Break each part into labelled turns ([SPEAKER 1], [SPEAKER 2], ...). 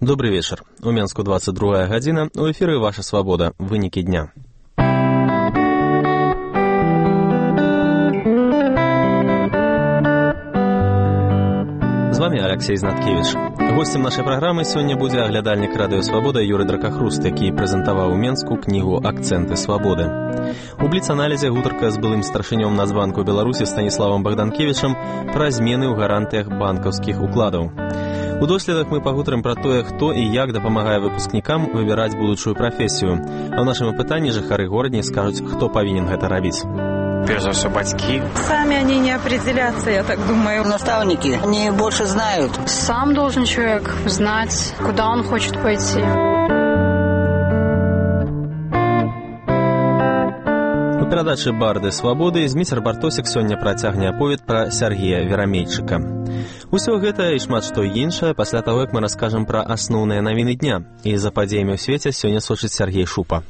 [SPEAKER 1] Добрый вечер. У Менску 22 гадзіна. У эфіры «Ваша свабода». Вынікі дня. З вами Алексей Знаткевич. Гостем нашай праграмы сёння будзе аглядальнік радыё «Свабода» Юрый Дракахруст, які прэзентаваў у Менску кнігу «Акцэнты свабоды». У бліц-аналізе гутарка з былым старшынём Нацбанку Беларусі Станіславам Богданкевічам пра змены ў гарантыях банкаўскіх укладаў. У доследах мы пагутарым пра тое, хто і як дапамагае выпускнікам выбіраць будучую прафесію. А ў нашым апытанні жыхары горадні скажуць, хто павінен гэта рабіць.
[SPEAKER 2] Прежде всего, батьки.
[SPEAKER 3] Сами они не определятся, я так думаю.
[SPEAKER 4] Наставники, они больше знают.
[SPEAKER 5] Сам должен человек знать, куда он хочет пойти.
[SPEAKER 1] У перадачы «Барды свабоды» Зміцер Бартосік сёння працягне аповед пра Сергея Верамейчыка. Усё гэта і шмат што іншае пасля таго, як мы раскажам пра асноўныя навіны дня. І за падзеямі ў свеце сёння сочыць Сергей Шупа.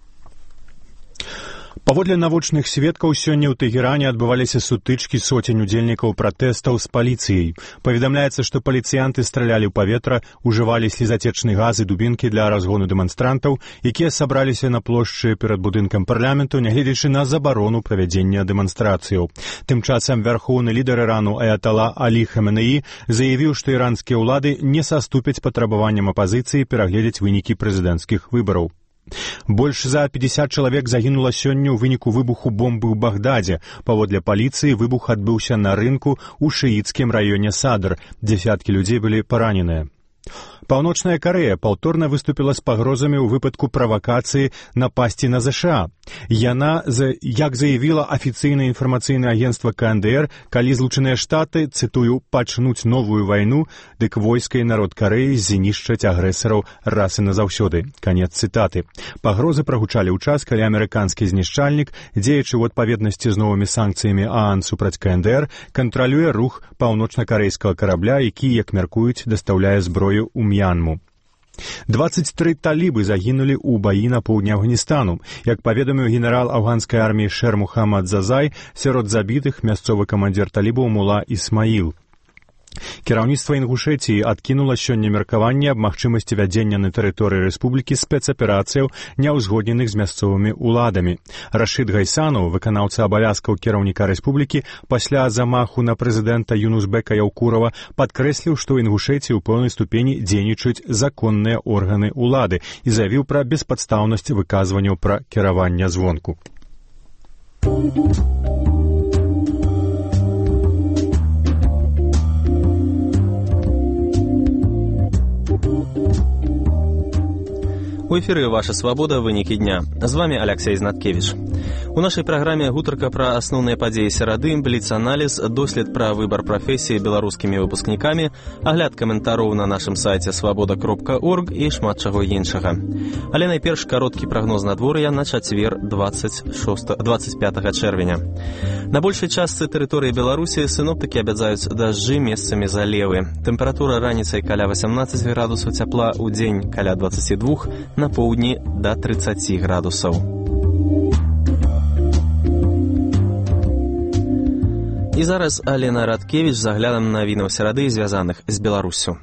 [SPEAKER 6] Паводле навочных сведкаў, сёння ў Тэгеране адбываліся сутычкі соцень удзельнікаў пратэстаў з паліцыяй. Паведамляецца, што паліцыянты стралялі ў паветра, ужывалі слізацечны газ і дубінкі для разгону дэманстрантаў, якія сабраліся на плошчы перад будынкам парламенту, нягледзячы на забарону правядзення дэманстрацыяў. Тым часам вярхоўны лідар Ірану аятала Алі Хаменеі заявіў, што іранскія ўлады не саступяць патрабаванням апазіцыі перагледзець вынікі прэзідэнцкіх выбараў. Больш за 50 чалавек загінула сёння ў выніку выбуху бомбы ў Багдадзе. Паводле паліцыі выбух адбыўся на рынку ў шыіцкім раёне Садр. Дзесяткі людзей былі параненыя. Паўночная Карэя паўторна выступіла з пагрозамі ў выпадку правакацыі напасці на ЗША. Яна, як заявіла афіцыйнае інфармацыйнае агенцтва КНДР, калі Злучаныя Штаты, цытую, пачнуць новую вайну, дык войска і народ Карэі знішчаць агрэсараў раз і назаўсёды. Канец цытаты. Пагрозы прагучалі ў час, калі амерыканскі знішчальнік, дзеячы ў адпаведнасці з новымі санкцыямі ААН супраць КНДР, кантралюе рух паўночна-карэйскага карабля, які, як мяркуюць, дастаўляе зброю ў Мьянму. 23 талібы загінулі ў баі на поўдні Афганістану. Як паведаміў генерал афганскай арміі Шер Мухаммад Зазай, сярод забітых мясцовы камандзір талібаў Мула Ісмаіл. Кіраўніцтва Інгушэтіі адкінула сёння меркаванне аб магчымасці вядзення на тэрыторыі рэспублікі спецаперацыяў, няўзгодненых з мясцовымі ўладамі. Рашид Гайсанаў, выканаўца абавязкаў кіраўніка рэспублікі, пасля замаху на прэзідэнта Юнусбека Яўкурава падкрэсліў, што ў Інгушэтіі ў пэўнай ступені дзейнічаюць законныя органы ўлады і заявіў пра беспадстаўнасць выказванняў пра кіраванне звонку.
[SPEAKER 1] У эфіры «Ваша свабода. Вынікі дня». З вами Алексей Знаткевич. У нашай праграме гутарка пра асноўныя падзеі серады, бліц-аналіз, дослед пра выбар прафесіі беларускімі выпускнікамі, агляд каментараў на нашым сайце свабода.орг і шмат чаго іншага. Але найперш кароткі прагноз надвор'я на чацвер 25 чэрвеня. На большай частцы тэрыторыі Беларусі сіноптыкі абяцаюць дажджы, месцамі залевы. Тэмпература раніцай каля 18 градусаў цяпла, у дзень каля 22, на поўдні да 30 градусаў. І зараз Алена Радкевіч з аглядам навінаў серады, звязаных з Беларуссю.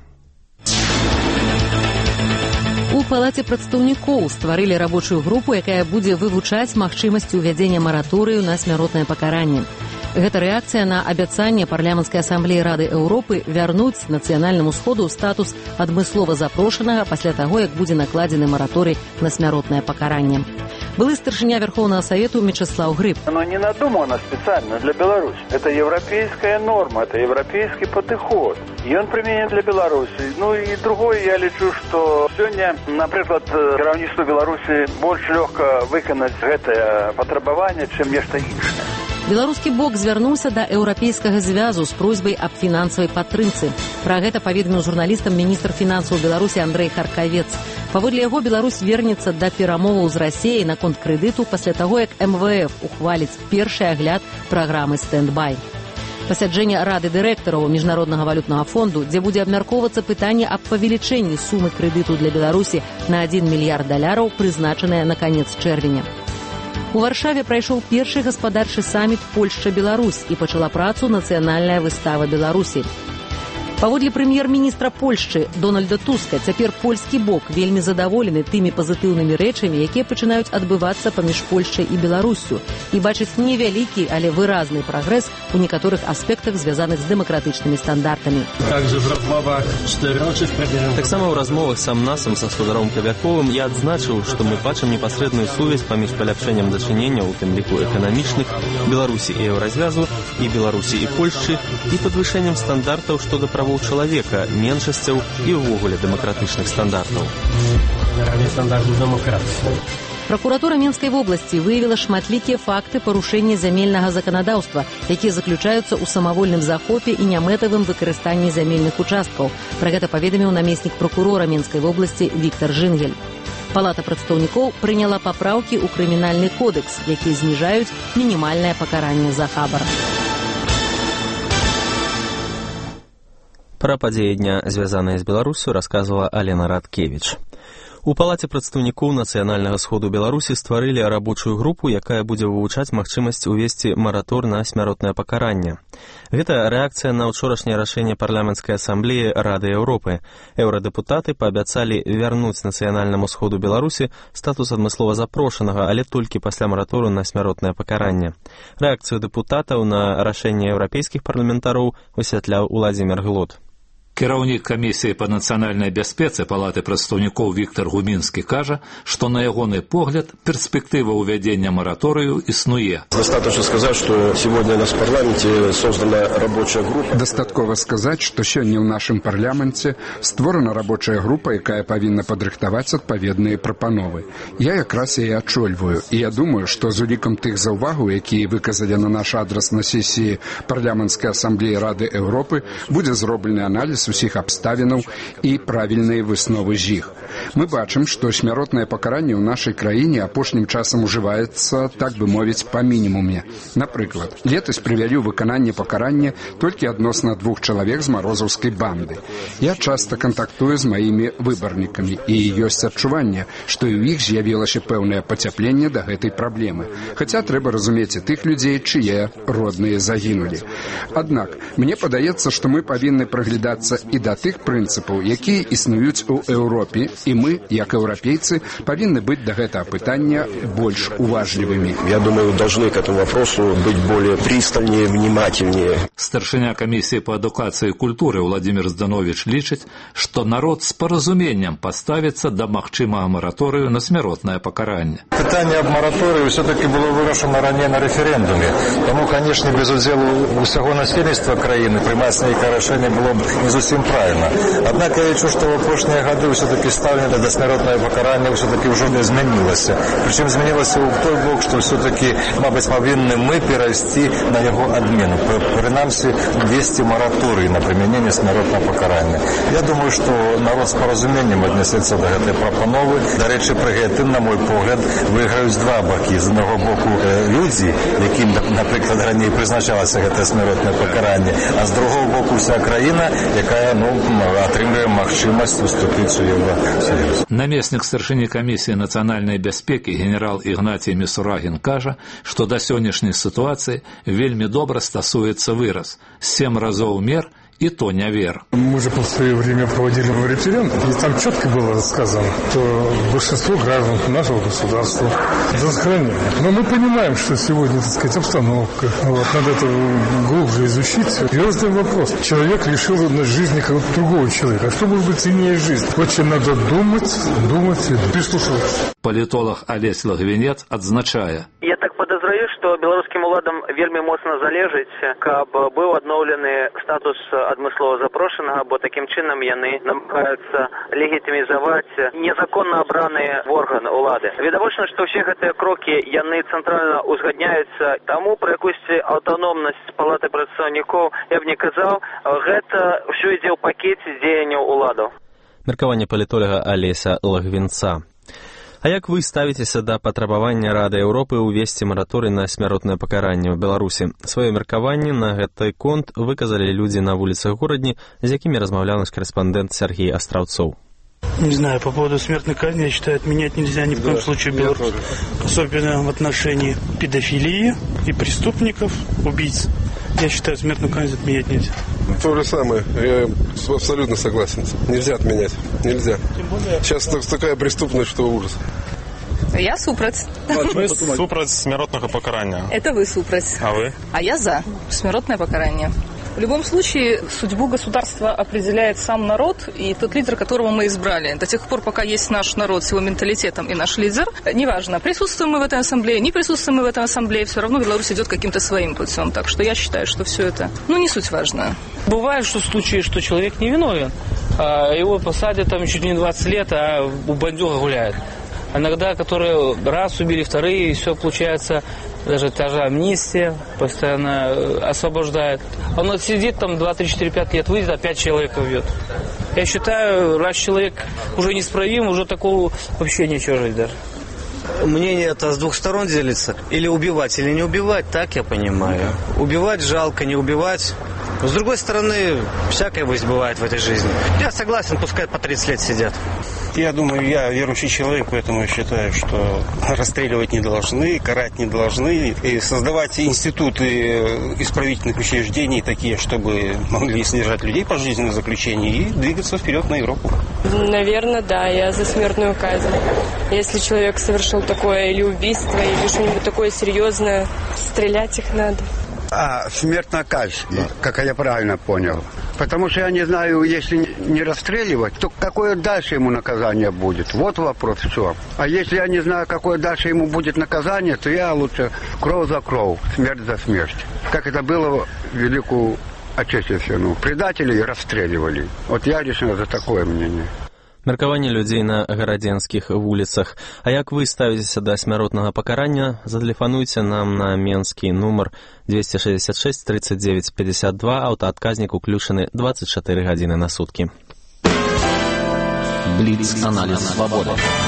[SPEAKER 7] У Палаце прадстаўнікоў стварылі рабочую групу, якая будзе вывучаць магчымасці ўвядзення мараторыю на смяротнае пакаранне. Гэта рэакцыя на абяцанне парламенцкай асамблеі Рады Еўропы вярнуць нацыянальнаму сходу статус адмыслова запрошанага пасля таго, як будзе накладзены мараторый на смяротнае пакаранне. Былы старшыня Верховного Совету Мечислав Гриб.
[SPEAKER 8] Оно не надумано специально для Беларуси. Это европейская норма, это европейский подход. И он применен для Беларуси. Ну и другое, я лечу, что сегодня, например, кіраўніцтву Беларуси больше легко выканаць гэтае патрабаванне, чем нешта іншае.
[SPEAKER 7] Беларускі бок звярнуўся да еўрапейскага звязу з просьбай аб фінансавай падтрымцы. Пра гэта паведаміў журналістам міністр фінансаў Беларусі Андрэй Харкавец. Паводле яго, Беларусь вернецца да перамоваў з Расіяй наконт крэдыту пасля таго, як МВФ ухваліць першы агляд праграмы «Стэндбай». Пасяджэнне Рады дырэктараў Міжнароднага валютнага фонду, дзе будзе абмяркоўвацца пытанне аб павелічэнні сумы крэдыту для Беларусі на $1 мільярд, прызначанае на канец чэрвеня. У Варшаве прайшоў першы гаспадарчы саміт Польшча-Беларусь і пачала працу нацыянальная выстава Беларусі. Паводле прэм'ер-міністра Польшчы Дональда Туска, цяпер польскі бок вельмі задаволены тымі пазітыўнымі рэчамі, якія пачынаюць адбывацца паміж Польшчай і Беларуссю, і бачыць невялікі, але выразны прагрэс у некаторых аспектах, звязаных з дэмакратычнымі стандартамі.
[SPEAKER 1] Таксама ў размовах са МНАСам са спадаром Кавяковым я адзначыў, што мы бачым непасрэдную сувязь паміж паляпшэннем дачыненняў, у тым ліку эканамічных, Беларусі і Еўразвязу, і Беларусі і Польшчы, і падвышэннем стандартаў што да правоў чалавека, меншасцяў і ўвогуле дэмакратычных стандартаў.
[SPEAKER 7] Пракуратура Менскай вобласці выявіла шматлікія факты парушэння зямельнага заканадаўства, якія заключаюцца ў самавольным захопе і нямэтавым выкарыстанні зямельных участкаў. Пра гэта паведаміў намеснік пракурора Менскай вобласці Віктар Жынгель. Палата прадстаўнікоў прыняла папраўкі ў крымінальны кодэкс, якія зніжаюць мінімальнае пакаранне за хабар.
[SPEAKER 1] Пра падзеі дня, звязаныя з Беларусю, расказвала Алена Радкевіч. У Палаце прадстаўнікоў нацыянальнага сходу Беларусі стварылі рабочую групу, якая будзе вывучаць магчымасць увесці маратор на смяротнае пакаранне. Гэта рэакцыя на ўчорашняе рашэнне парламенцкай асамблеі Рады Еўропы. Еўрадэпутаты паабяцалі вярнуць нацыянальнаму сходу Беларусі статус адмыслова запрошанага, але толькі пасля маратору на смяротнае пакаранне. Рэакцыю дэпутатаў на рашэнне еўрапейскіх парламентароў высвятляў Уладзімір Глот.
[SPEAKER 9] Кіраўнік камісіі па нацыянальнай бяспецы Палаты прадстаўнікоў Віктар Гумінскі кажа, што на ягоны погляд перспектыва ўвядзення мараторыю існуе.
[SPEAKER 10] Достаточно сказать, что сегодня у нас в парламенте создана рабочая группа.
[SPEAKER 11] Дастаткова сказаць, што сёння ў нашым парламенце створана рабочая група, якая павінна падрыхтаваць адпаведныя прапановы. Я якраз яе ачольваю, і я думаю, што з улікам тых заўвагаў, якія выказалі на наш адрас на сесіі парламенцкай асамблеі Рады Еўропы, будзе зроблены аналіз усіх абставінаў і правільныя высновы з іх. Мы бачым, што смяротнае пакаранне ў нашай краіне апошнім часам ужываецца, так бы мовіць, па мінімуме. Напрыклад, летась прывялі ў выкананне пакарання толькі адносна 2 чалавек з марозаўскай банды. Я часта кантактую з маімі выбарнікамі, і ёсць адчуванне, што і ў іх з'явілася пэўнае пацяпленне да гэтай праблемы. Хаця трэба разумець і тых людзей, чые родныя загінулі. Аднак, мне падаецца, што мы павінны праглядацца і да тых прынцыпаў, якія існуюць у Еўропе, і мы, як еўрапейцы, павінны быць да гэтага пытання больш уважлівымі.
[SPEAKER 10] Я думаю, должны к этому вопросу быть более пристальнее, внимательнее.
[SPEAKER 9] Старшыня камісіі па адукацыі і культуры Владимир Зданович лічыць, што народ з паразуменнем паставіцца да магчымага мараторыю на смяротнае пакаранне.
[SPEAKER 12] Пытанне аб мараторыю все-таки было вырашана раней на рэферэндуме. Таму, канешне, без удзелу ўсяго насельніцтва краіны прымаць нейкае рашэнне было б не зусім правильно. Однако я лічу, что в апошнія гады все-таки ставлення до смертного покарання все-таки уже не змінилося. Причем змінилося в той бок, что все-таки, мабуть, повинні ми перейти на його адміну. Принаймні, ввести мораторій на применение смертного покарання. Я думаю, что народ з порозумінням віднесеться до цієї пропанови. До речі, при гэтым, на мой погляд, виграють два боки. З одного боку люди, яким, наприклад, раніше призначалося це смертне покарання, а з другого боку вся країна, яка атрымлівае магчымасць уступіць у Еўросоюз.
[SPEAKER 9] Намеснік старшыні камісіі нацыянальнай бяспекі генерал Ігнацій Місурагін кажа, што да сённяшняй сітуацыі вельмі добра стасуецца выраз 7 разоў мер и то не вер.
[SPEAKER 13] Мы же в свое время проводили референдум, и там четко было сказано, что большинство граждан нашего государства за сохранение. Но мы понимаем, что сегодня, так сказать, обстановка. Надо это глубже изучить. Серьезный вопрос. Человек лишил жизни какого-то другого человека. А что может быть ценнее жизни? Очень надо думать и прислушиваться.
[SPEAKER 9] Палітолог Алесь Лагвінец адзначае.
[SPEAKER 14] Я так подозраю, что белорусским уладам вельмі моцна залежыць, каб быў адноўлены статус адмыслова запрошанага, бо таким чынам яны намагаюцца легітымізаваць незаконна абраныя органы улады. Відавочна, што ўсе гэтыя крокі яны цэнтральна узгадняюцца, таму пра якусь аўтаномнасць палаты прадстаўнікоў я б не казаў, гэта ўсё ідзе ў пакеце дзеянняў уладаў.
[SPEAKER 1] Меркаванне палітолага Алеся Лагвінца. А як вы ставіцеся да патрабавання Рады Еўропы ўвесці мараторый на смяротнае пакаранне ў Беларусі? Сваё меркаванне на гэты конт выказалі людзі на вуліцах горадні, з якімі размаўляў наш корэспандэнт Сергей Астраўцоў.
[SPEAKER 15] Не знаю, по поводу смертной казни, я считаю, отменять нельзя ни в коем случае Беларусь. Особенно в отношении педофилии и преступников, убийц. Я считаю, смертную казнь отменять нельзя.
[SPEAKER 16] нужно.
[SPEAKER 17] То же самое. Я абсолютно согласен. Нельзя отменять. Нельзя. Сейчас такая преступность, что ужас.
[SPEAKER 18] Я супраць.
[SPEAKER 16] Ми супраць смертного покарания.
[SPEAKER 18] Это вы супраць.
[SPEAKER 16] А вы?
[SPEAKER 18] А я за смертное покарание. В любом случае, судьбу государства определяет сам народ и тот лидер, которого мы избрали. До тех пор, пока есть наш народ с его менталитетом и наш лидер, неважно, присутствуем мы в этой ассамблее, не присутствуем мы в этой ассамблее, все равно Беларусь идет каким-то своим путем. Так что я считаю, что все это, не суть важно.
[SPEAKER 19] Бывает, что случаи, что человек невиновен, его посадят там чуть не 20 лет, а у бандюга гуляет. Иногда, которые раз убили, вторые, и все получается, даже та же амнистия постоянно освобождает. Он вот сидит там 2, 3, 4, 5 лет, выйдет, опять человека убьет. Я считаю, раз человек уже неисправим, уже такого вообще нечего жить даже.
[SPEAKER 20] Мнение это с двух сторон делится. Или убивать, или не убивать, так я понимаю. Убивать жалко, не убивать. С другой стороны, всякое бывает в этой жизни. Я согласен, пускай по 30 лет сидят.
[SPEAKER 21] Я думаю, я верующий человек, поэтому считаю, что расстреливать не должны, карать не должны. И создавать институты исправительных учреждений такие, чтобы могли содержать людей по жизненному заключению и двигаться вперед на Европу.
[SPEAKER 22] Наверное, да, я за смертную казнь. Если человек совершил такое или убийство, или что-нибудь такое серьезное, стрелять их надо.
[SPEAKER 23] Смертная казнь, как я правильно понял. Потому что я не знаю, если не расстреливать, то какое дальше ему наказание будет? Вот вопрос, все. А если я не знаю, какое дальше ему будет наказание, то я лучше кровь за кровь, смерть за смерть. Как это было в Великую Отечественную. Предателей расстреливали. Вот я лично за такое мнение.
[SPEAKER 1] Меркаванне людзей на гарадзенскіх вуліцах. А як вы ставіцеся да смяротнага пакарання, затэлефануйце нам на менскі нумар 266 39 52, аўтаадказнік уключаны 24 гадзіны на суткі.
[SPEAKER 24] Бліц-аналіз свабоды.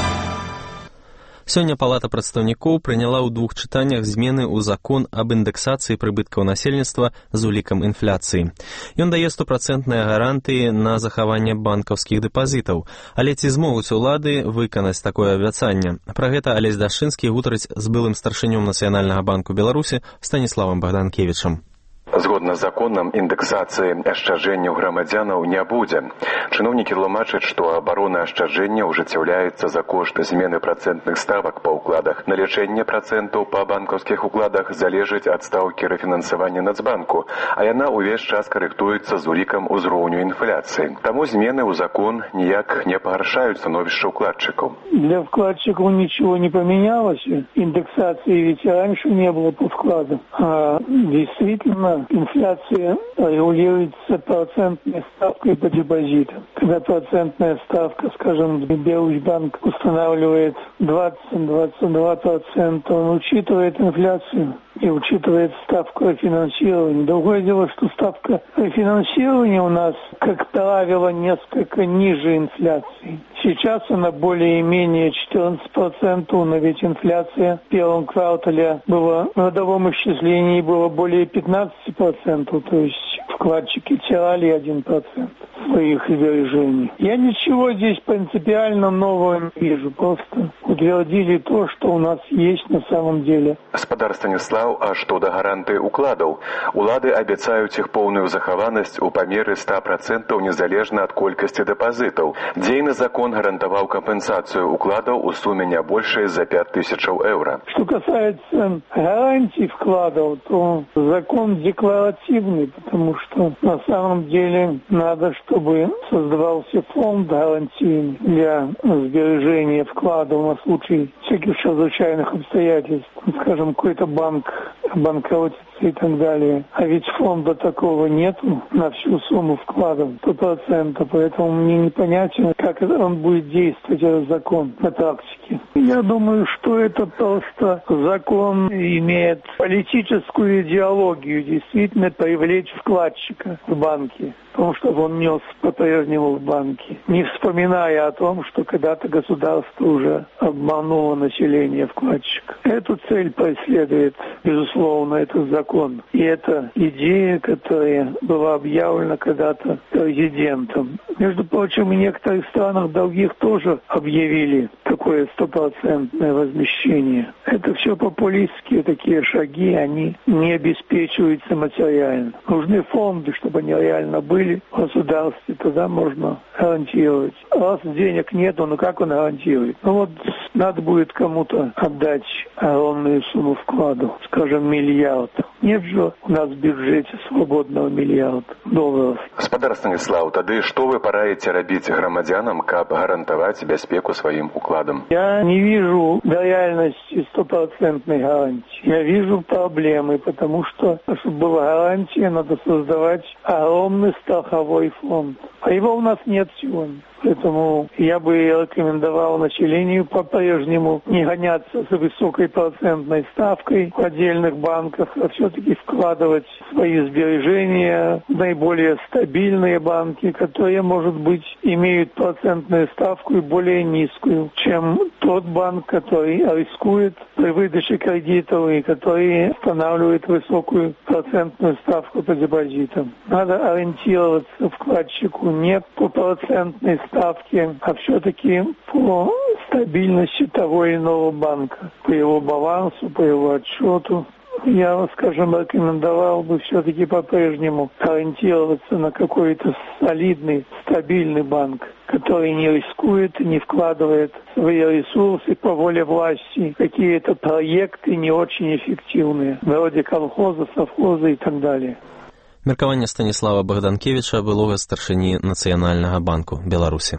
[SPEAKER 1] Сёння Палата прадстаўнікоў прыняла ў 2 чытаннях змены ў закон аб індексацыі прыбыткаў насельніцтва з улікам інфляцыі. Ён дае 100% гарантыі на захаванне банкаўскіх дэпазітаў. Але ці змогуць улады выканаць такое абяцанне? Пра гэта Алесь Дашчынскі гутарыць з былым старшынём Нацыянальнага банку Беларусі Станіславам Богданкевічам.
[SPEAKER 25] Згодна з законам, індексацыі ашчаджэнняў грамадзянаў не будзе. Чыноўнікі тлумачаць, што абарона ашчаджэнняў ажыццяўляецца за кошт змены працэнтных ставак па ўкладах. Налічэнне працэнтаў па банкаўскіх укладах залежыць ад стаўкі рэфінансавання Нацбанку, а яна ўвесь час карэктуецца з улікам узроўню інфляцыі. Таму змены ў закон ніяк не пагаршаюць становішча ўкладчыкаў.
[SPEAKER 26] Для вкладчиков ничего не поменялось. Индексации ведь раньше не было по вкладам. А действительно, инфляция регулируется процентной ставкой по депозитам. Когда процентная ставка, скажем, Беларусьбанк устанавливает 20-22%, он учитывает инфляцию и учитывает ставку рефинансирования. Другое дело, что ставка рефинансирования у нас, как правило, несколько ниже инфляции. Сейчас она более-менее 14%, но ведь инфляция в первом квартале была, в годовом исчислении было более 15%, то есть вкладчики теряли 1% своих сбережений. Я ничего здесь принципиально нового не вижу, просто утвердили то, что у нас есть на самом деле.
[SPEAKER 25] Гаспадар Станіслав, а што да гарантыі укладаў? Улады абяцаюць іх поўную захаванасць у памеры 100% незалежна ад колькасці дэпазітаў. Дзейны закон гарантаваў кампенсацыю укладаў у суме не большай за 5000 евро.
[SPEAKER 26] Что касается гарантий вкладов, то закон декларативный, потому что на самом деле надо, чтобы создавался фонд гарантийный для сбережения вкладов на случай всяких чрезвычайных обстоятельств. Скажем, какой-то банк банкротится и так далее. А ведь фонда такого нету на всю сумму вкладов 100%, поэтому мне непонятно, как он будет действовать, этот закон, на практике. Я думаю, что это просто закон имеет политическую идеологию, действительно привлечь вкладчика в банке, потому что он нес по-прежнему в банке, не вспоминая о том, что когда-то государство уже обмануло население вкладчика. Эту цель преследует, безусловно, безусловно, это закон. И это идея, которая была объявлена когда-то президентом. Между прочим, в некоторых странах других тоже объявили такое 100% возмещение. Это все популистские такие шаги, они не обеспечиваются материально. Нужны фонды, чтобы они реально были в государстве, тогда можно гарантировать. Раз денег нету, ну как он гарантирует? Ну вот надо будет кому-то отдать огромную сумму вкладу, скажем, миллиард. Нет же у нас в бюджете свободного миллиарда долларов.
[SPEAKER 25] Спадар Станислав, тады што вы параіце рабіць грамадзянам, каб гарантаваць бяспеку сваім укладам?
[SPEAKER 26] Я не вижу до реальности 100% гарантии. Я вижу проблемы, потому что, чтобы была гарантия, надо создавать огромный страховой фонд. А его у нас нет сегодня. Поэтому я бы рекомендовал населению по-прежнему не гоняться за высокой процентной ставкой в отдельных банках, а все-таки вкладывать свои сбережения в наиболее стабильные банки, которые, может быть, имеют процентную ставку и более низкую, чем тот банк, который рискует при выдаче кредитов и который устанавливает высокую процентную ставку по депозитам. Надо ориентироваться вкладчику не по процентной ставке, а все-таки по стабильности того или иного банка, по его балансу, по его отчету. Я, скажем, рекомендовал бы все-таки по-прежнему ориентироваться на какой-то солидный, стабильный банк, который не рискует, не вкладывает свои ресурсы по воле власти, какие-то проекты не очень эффективные, вроде колхоза, совхоза и так далее.
[SPEAKER 1] Меркаванне Станіслава Богданкевіча, былога старшыні Нацыянальнага банку Беларусі.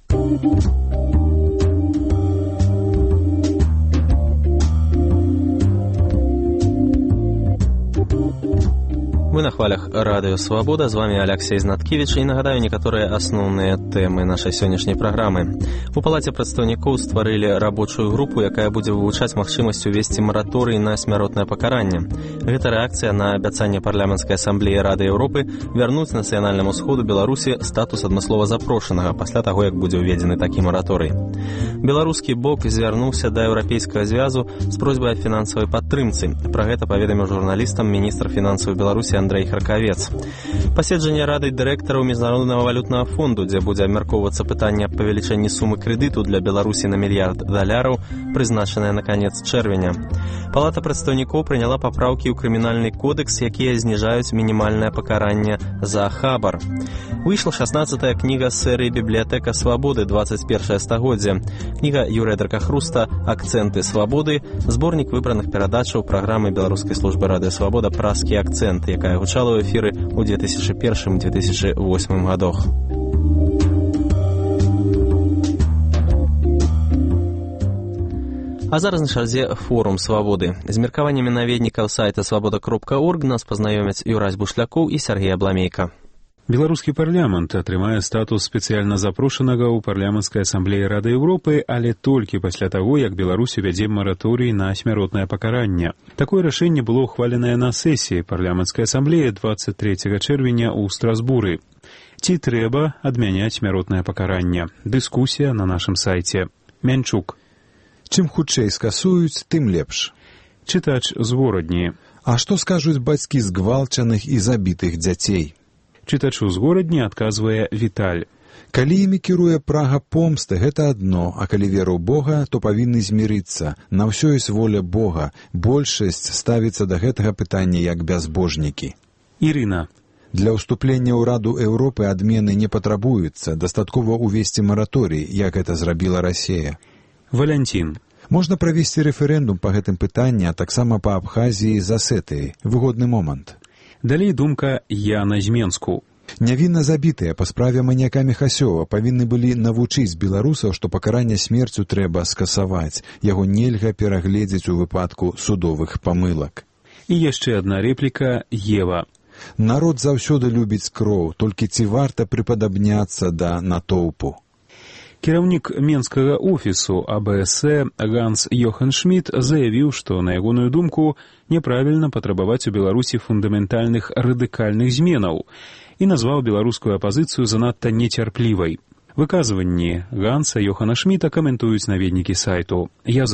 [SPEAKER 1] Вы на хвалях Радыё Свабода, з вами Алексей Знаткевіч, і нагадаю некаторыя асноўныя тэмы нашай сённяшняй праграмы. У Палаце прадстаўнікоў стварылі рабочую групу, якая будзе вывучаць магчымасць увесці мараторый на смяротнае пакаранне. Гэта рэакцыя на абяцанне парламенцкай асамблеі Рады Еўропы вярнуць нацыянальнаму сходу Беларусі статус адмыслова запрошанага пасля таго, як будзе ўведзены такі мараторый. Беларускі бок звярнуўся да Еўрапейскага звязу з просьбай аб фінансавай падтрымцы. Пра гэта паведаміў журналістам міністр фінансаў Беларусі Андрэй Харкавец. Паседжанне рады дырэктараў Міжнароднага валютнага фонду, дзе будзе абмяркоўвацца пытанне аб павелічэнні сумы крэдыту для Беларусі на $1 мільярд, прызначанае на канец чэрвеня. Палата прадстаўнікоў прыняла папраўкі ў крымінальны кодэкс, якія зніжаюць мінімальнае пакаранне за хабар. Выйшла 16-я кніга серыі «Бібліятэка свабоды. 21 стагоддзе». Кніга Юрыя Дракахруста «Акцэнты свабоды», зборнік выбраных перадачаў праграмы Беларускай службы Радыё Свабода «Праскі акцэнт», якая гучала ў эфіры ў 2001-2008 гадах. А зараз на чарзе форум свабоды. З меркаваннямі наведнікаў сайта свабода.орг нас пазнаёмяць Юрась Бушлякоў і Сергей Абламейка.
[SPEAKER 2] Беларускі парламент атрымае статус спецыяльна запрошанага ў парламенцкай асамблеі Рады Еўропы, але толькі пасля таго, як Беларусь увядзе мараторый на смяротнае пакаранне. Такое рашэнне было ўхваленае на сесіі парламенцкай асамблеі 23 чэрвеня ў Страсбуры. Ці трэба адмяняць смяротнае пакаранне? Дыскусія на нашым сайце. Мянчук.
[SPEAKER 3] Чым хутчэй скасуюць, тым лепш.
[SPEAKER 2] Чытач з Горадні.
[SPEAKER 3] А што скажуць бацькі згвалчаных і забітых дзяцей?
[SPEAKER 2] Чытачу з Горадні адказвае Віталь.
[SPEAKER 3] Калі імі кіруе прага помсты, гэта адно, а калі веру Бога, то павінны змірыцца. На ўсё ёсць воля Бога. Большасць ставіцца да гэтага пытання як бязбожнікі.
[SPEAKER 2] Ірына.
[SPEAKER 3] Для ўступлення ў Раду Еўропы адмены не патрабуюцца. Дастаткова ўвесці мараторый, як гэта зрабіла Расія.
[SPEAKER 2] Валянцін.
[SPEAKER 3] Можна правесці рэферэндум па гэтым пытанні, а таксама па Абхазіі з Асетыі. Выгодны момант.
[SPEAKER 2] Далей думка Яна з Менску.
[SPEAKER 3] Нявінна забітыя па справе маньяка Міхасёва павінны былі навучыць беларусаў, што пакаранне смерцю трэба скасаваць. Яго нельга перагледзець у выпадку судовых памылак.
[SPEAKER 2] І яшчэ адна рэпліка Ева.
[SPEAKER 3] Народ заўсёды любіць кроў, толькі ці варта прыпадабняцца да натоўпу.
[SPEAKER 2] Кіраўнік менскага офісу АБС Ганс Йохан Шмідт заявіў, што, на ягоную думку, няправільна патрабаваць у Беларусі фундаментальных радыкальных зменаў і назваў беларускую апазіцыю занадта нецярплівай. Выказванні Ганса Йохана Шмідта каментуюць наведнікі сайту. Язэп.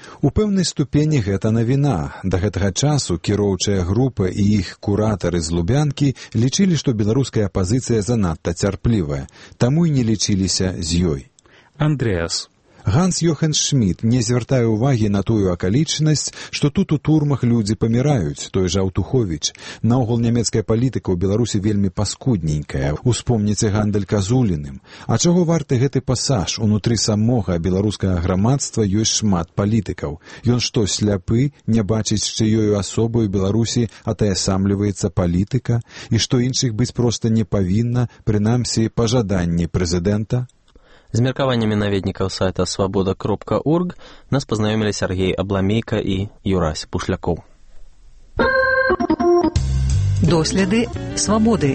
[SPEAKER 3] У пэўнай ступені гэта навіна. Да гэтага часу кіроўчая група і іх куратары з Лубянкі лічылі, што беларуская апазіцыя занадта цярплівая, таму і не лічыліся з ёй.
[SPEAKER 2] Андрэас.
[SPEAKER 3] Ганс Йохан Шмідт не звяртае ўвагі на тую акалічнасць, што тут у турмах людзі паміраюць, той жа Аўтуховіч. Наогул нямецкая палітыка ў Беларусі вельмі паскудненькая. Успомніце гандаль казуліным. А чаго варты гэты пасаж? Унутры самога беларускага грамадства ёсць шмат палітыкаў. Ён што, сляпы, не бачыць, чыёю асобаю Беларусі атаясамліваецца палітыка? І што іншых быць проста не павінна, прынамсі, па жаданні прэзідэнта?
[SPEAKER 1] З меркаваннямі наведнікаў сайта свабода.орг нас пазнаёмілі Сергей Абламейка і Юрась Пушлякоў.
[SPEAKER 4] Доследы свабоды.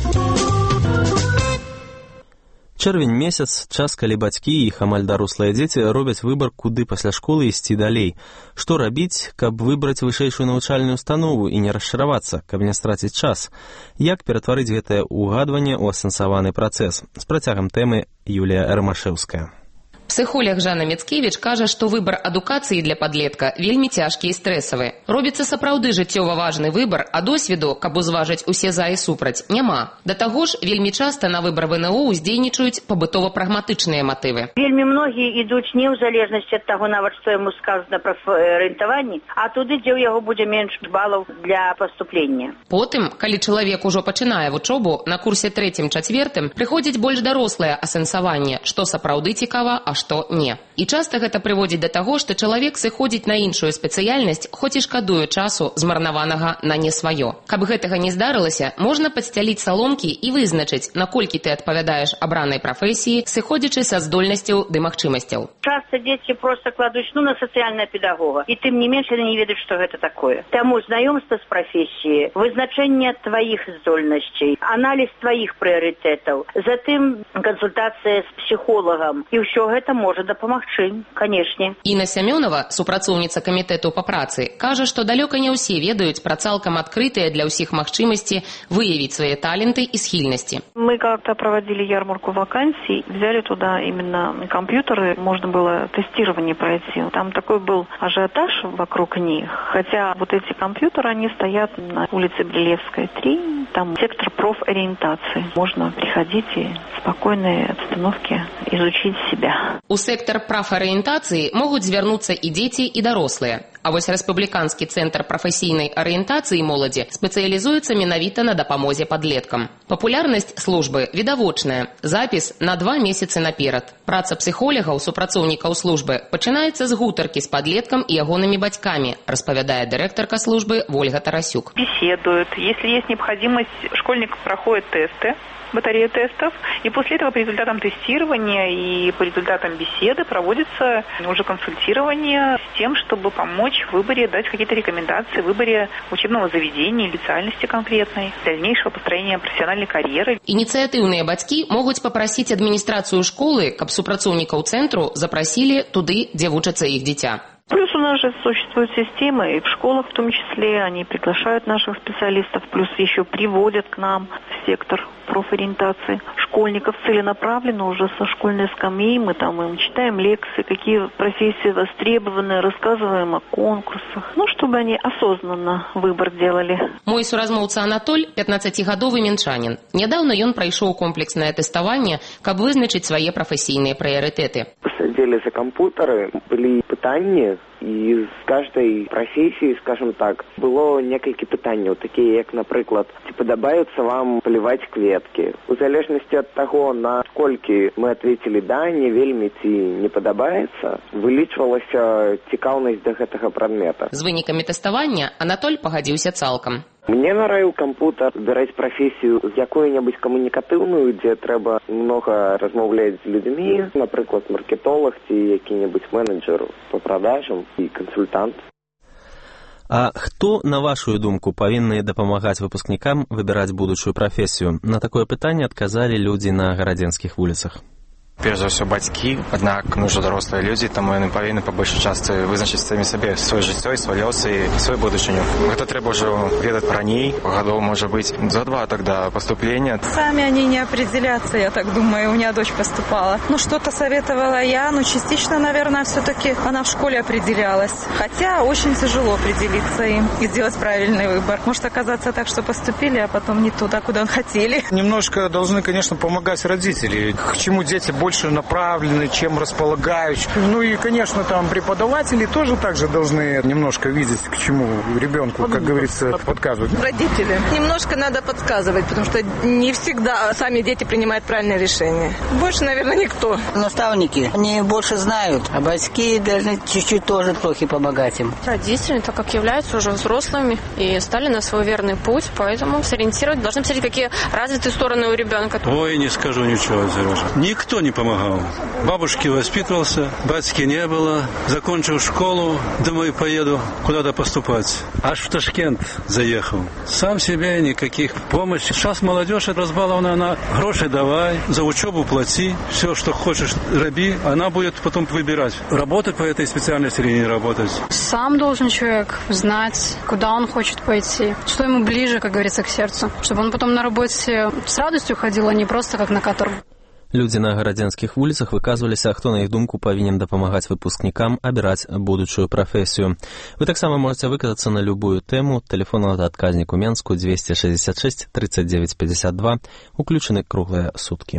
[SPEAKER 1] Чэрвень месяц, час, калі бацькі і іх амаль дарослыя дзеці робяць выбар, куды пасля школы ісці далей. Што рабіць, каб выбраць вышэйшую навучальную установу і не расчаравацца, каб не страціць час? Як ператварыць гэтае ўгадванне ў асэнсаваны працэс? З працягам тэмы Юлія Рамашэўская.
[SPEAKER 5] Псіхолог Жанна Мецкевіч кажа, што выбар адукацыі для падлетка вельмі цяжкі і стрэсавы. Робіцца сапраўды жыццёва важны выбар, а досведу, каб узважыць усе за і супраць, няма. Да таго ж, вельмі часта на выбар ВНУ уздзейнічаюць пабытова-прагматычныя матывы.
[SPEAKER 6] Вельмі многія ідуць не ў залежнасці ад таго, нават што яму сказана пра арыентаванне, а туды, дзе ў яго будзе менш балаў для паступлення.
[SPEAKER 5] Потым, калі чалавек ужо пачынае вучобу, на курсе 3-4 прыходзіць больш дарослае асэнсаванне, што сапраўды цікава, а што не. І часта гэта прыводзіць да таго, што чалавек сыходзіць на іншую спецыяльнасць, хоць і шкадуе часу змарнаванага на не сваё. Каб гэтага не здарылася, можна падсцяліць саломкі і вызначыць, наколькі ты адпавядаеш абранай прафесіі, сыходзячы са здольнасцяў ды магчымасцяў.
[SPEAKER 6] Часта дзеці проста кладуць на сацыяльнага педагога, і тым не менш яны не ведаюць, што гэта такое. Таму знаёмства з прафесіяй, вызначэнне тваіх здольнасцей, аналіз тваіх прыярытэтаў, затым кансультацыя з псіхолагам, і ўсё гэта можа дапамагчы, канешне.
[SPEAKER 5] Інна Сямёнова, супрацоўніца камітэту па працы, кажа, што далёка не ўсе ведаюць пра цалкам адкрытыя для ўсіх магчымасці выявіць свае таленты і схільнасці.
[SPEAKER 7] Мы как-то проводили ярмарку вакансий, взяли туда именно компьютеры, можно было тестирование пройти. Там такой был ажиотаж вокруг них, хотя вот эти компьютеры, они стоят на улице Брилевская, 3, там сектор профориентации. Можно приходить и в спокойной обстановке изучить себя.
[SPEAKER 5] У сектор профорієнтації могуць звярнуцца і дзеці, і дарослыя. А вось рэспубліканскі цэнтр прафесійнай арыентацыі моладзі спецыялізуецца менавіта на дапамозе падлеткам. Папулярнасць службы відавочная. Запіс на 2 месяцы наперад. Праца псіхолагаў, супрацоўнікаў службы пачынаецца з гутаркі з падлеткам і ягонымі бацькамі, распавядае дырэктарка службы Вольга Тарасюк.
[SPEAKER 8] Беседуют. Если есть необходимость, школьник проходит тесты, батарея тестов, и после этого по результатам тестирования и по результатам беседы проводится уже консультирование с тем, чтобы помочь в выборе, дать какие-то рекомендации в выборе учебного заведения, специальности конкретной, дальнейшего построения профессиональной карьеры.
[SPEAKER 5] Ініцыятыўныя бацькі могуць папрасіць адміністрацыю школы, каб супрацоўнікаў цэнтру запрасілі туды, дзе вучыцца іх дзіця.
[SPEAKER 7] Плюс у нас же существует система, и в школах в том числе они приглашают наших специалистов, плюс еще приводят к нам в сектор профориентации школьников целенаправленно уже со школьной скамьи. Мы там им читаем лекции, какие профессии востребованы, рассказываем о конкурсах, чтобы они осознанно выбор делали.
[SPEAKER 5] Мой суразмоўца Анатоль, 15-гадовы мінчанін. Нядаўна ён прайшоў комплекснае тэставанне, каб вызначыць свае прафесійныя прыярытэты.
[SPEAKER 24] Садзелі за кампутары, былі пытанні, і з каждой профессии, скажем так, было некалькі пытанняў, такія як, напрыклад, ці падабаецца вам паліваць кветкі. У залежнасці ад таго, наколькі мы ответили да, не вельмі ці не падабаецца, вылічвалася цікаўнасць да гэтага прадмета.
[SPEAKER 5] З вынікамі тэставання Анатоль пагадзіўся цалкам.
[SPEAKER 24] Мне нараіў кампутар выбіраць прафесію якую-небудзь камунікатыўную, дзе трэба многа размаўляць з людзьмі, напрыклад, маркетолог ці які-небудзь менеджер па продажам і кансультант.
[SPEAKER 1] А хто, на вашу думку, павінны дапамагаць выпускнікам выбіраць будучую прафесію? На такое пытанне адказалі людзі на гарадзенскіх вуліцах.
[SPEAKER 9] Перш за ўсё бацькі, аднак мы ўжо дарослыя людзі, таму яны павінны па большай частцы вызначыць самі сабе сваё жыццё і свой лёс і сваю будучыню. Гэта трэба ўжо ведаць раней, гадоў можа быць за 2 тогда поступления.
[SPEAKER 10] Сами они не определятся, я так думаю. У меня дочь поступала. Ну, что-то советовала я, но частично, наверное, все-таки она в школе определялась. Хотя очень тяжело определиться им и сделать правильный выбор. Может оказаться так, что поступили, а потом не туда, куда хотели.
[SPEAKER 11] Немножко должны, конечно, помогать родители. К чему дети больше направлены, чем располагают. Ну и, конечно, там преподаватели тоже так же должны немножко видеть, к чему ребенку, как говорится, подсказывать.
[SPEAKER 10] Родители. Немножко надо подсказывать, потому что не всегда сами дети принимают правильные решения. Больше, наверное, никто.
[SPEAKER 12] Наставники, они больше знают, а батьки должны чуть-чуть тоже трохи помогать им.
[SPEAKER 22] Родители, так как являются уже взрослыми и стали на свой верный путь, поэтому сориентировать, должны посмотреть, какие развитые стороны у ребенка.
[SPEAKER 13] Ой, не скажу ничего, Сережа. Никто не помогал. Бабушки воспитывался, батьки не было. Закончил школу, думаю, поеду куда-то поступать. Аж в Ташкент заехал. Сам себе никаких помощи. Сейчас молодежь разбалована, она гроши давай, за учебу плати, все, что хочешь, роби. Она будет потом выбирать, работать по этой специальности или не работать.
[SPEAKER 14] Сам должен человек знать, куда он хочет пойти, что ему ближе, как говорится, к сердцу, чтобы он потом на работе с радостью ходил, а не просто как на каторгу.
[SPEAKER 1] Людзі на гарадзенскіх вуліцах выказваліся, хто на іх думку павінен дапамагаць выпускнікам абіраць будучую прафесію. Вы таксама можаце выказацца на любую тэму. Тэлефон ад адказніку Менску 266 39 52, уключаны круглыя суткі.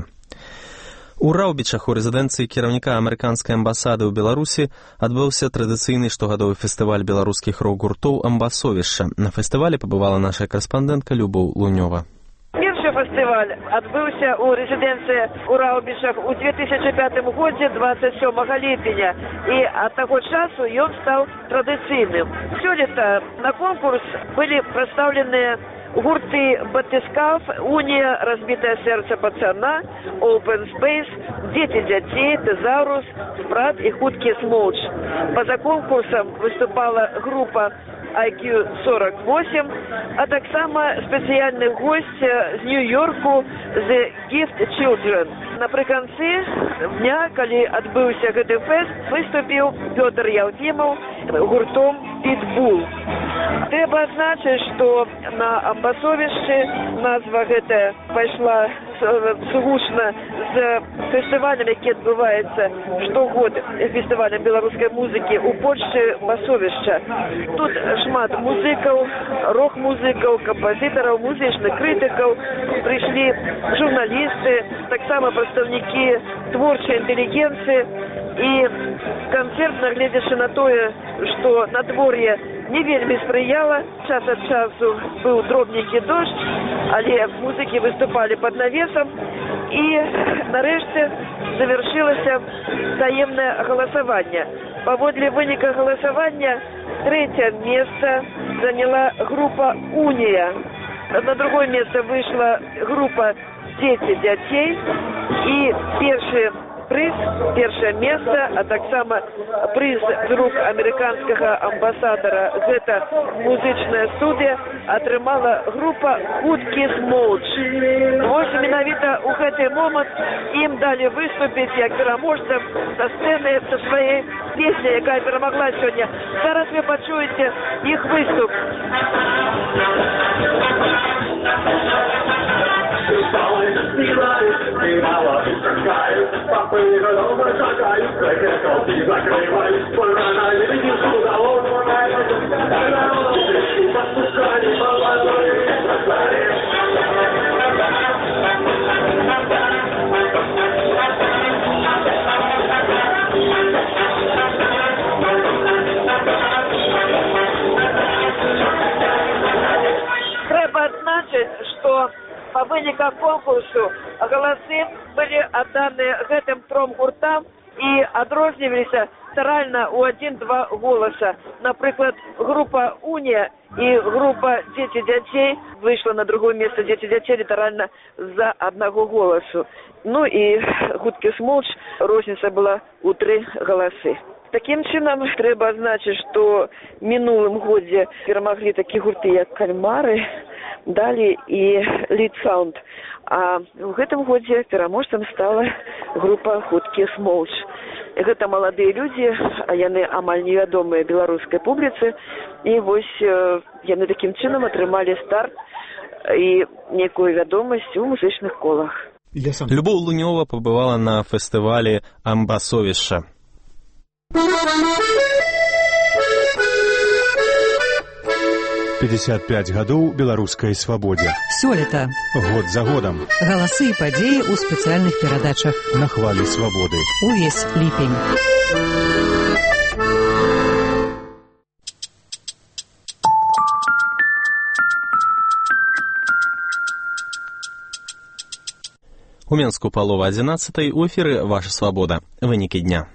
[SPEAKER 1] У Раўбічах у рэзідэнцыі кіраўніка амерыканскай амбасады ў Беларусі адбыўся традыцыйны штогадовы фестываль беларускіх рок-гуртоў «Амбасовішча». На фестывалі пабывала наша карэспандэнтка Любоў Лунёва.
[SPEAKER 27] Фестиваль адбыўся ў рэзідэнцыі ў Раўбічах у 2005 годзе 27 ліпеня, і ад таго часу ён стаў традыцыйным. Сёлета на конкурс былі прадстаўленыя гурты «Батискаф», «Уния», «Разбитое сердце пацана», «Open Space», «Дети детей», «Тезаурус», «Спрат» и «Худкий смолч». Поза конкурсом выступала группа IQ48, а так само специальный гость з Нью-Йорку The Gift Children. Напрыканцы дня, калі адбыўся гэты фэст, выступіў Пётр Ялфімаў гуртом «Питбул». Трэба адзначыць, што на Амбасовішчы назва гэтая пайшла сугучна з фестывалем, які адбываецца штогод фестывалем беларускай музыкі ў Польшчы Басовішча. Тут шмат музыкаў, рок-музыкаў, кампазітараў, музычных крытыкаў, прыйшлі журналісты, таксама прадстаўнікі творчай інтэлігенцыі, і канцэрт, нагледзячы на тое, што надвор'е не вельмі спрыяла, час ад часу быў дробненькі дождж, але музыкі выступалі пад навесам, і нарэшце завяршылася таемнае галасаванне. Паводле выніка галасавання 3-е месца заняла група «Уния». На другое место вышла группа «Дети детей», и першае месца, а таксама прыз з рук амерыканскага амбасадара, гэта музычная студыя, атрымала група «Худкі смолч». Вось менавіта ў гэты момант ім далі выступіць як пераможцам са сцэны са сваёй песняй, якая перамагла сёння. Зараз вы пачуеце іх выступ.
[SPEAKER 28] И мало ускакают, папы дома шагают, ракетов и закрывают, рано не видишь уголок, и подпускали молодой Трэба адзначыць, што по вынікам конкурсу галасы былі адданы гэтым 3 гуртам і адрозніваліся старальна ў 1-2 голаса. Напрыклад, група «Уния» і група «Дети детей» выйшла на другое место. «Дети детей» літаральна за 1 голосу. Ну і «Худкі смолч» розніца была ў 3 галасы. Таким чынам, трэба адзначыць, што мінулым годзе перамаглі такія гурты, як «Кальмары»,
[SPEAKER 27] далі і лід-саунд. А ў гэтым годзе пераможцам стала група «Хуткія смоўч». Гэта маладыя людзі, яны амаль невядомыя беларускай публіцы, і вось яны такім чынам атрымалі старт і некую вядомасць у музычных колах.
[SPEAKER 1] Любоў Лунёва побывала на фестывале «Амбасовішча».
[SPEAKER 15] «55 гадоў беларускай свабодзе».
[SPEAKER 4] Сёлета.
[SPEAKER 15] Год за годам.
[SPEAKER 4] Галасы і падзеі ў спецыяльных перадачах.
[SPEAKER 15] На хвалі свабоды.
[SPEAKER 4] Увесь ліпень.
[SPEAKER 1] У Менску палова 11-й, у эфіры «Ваша свабода». Вынікі дня.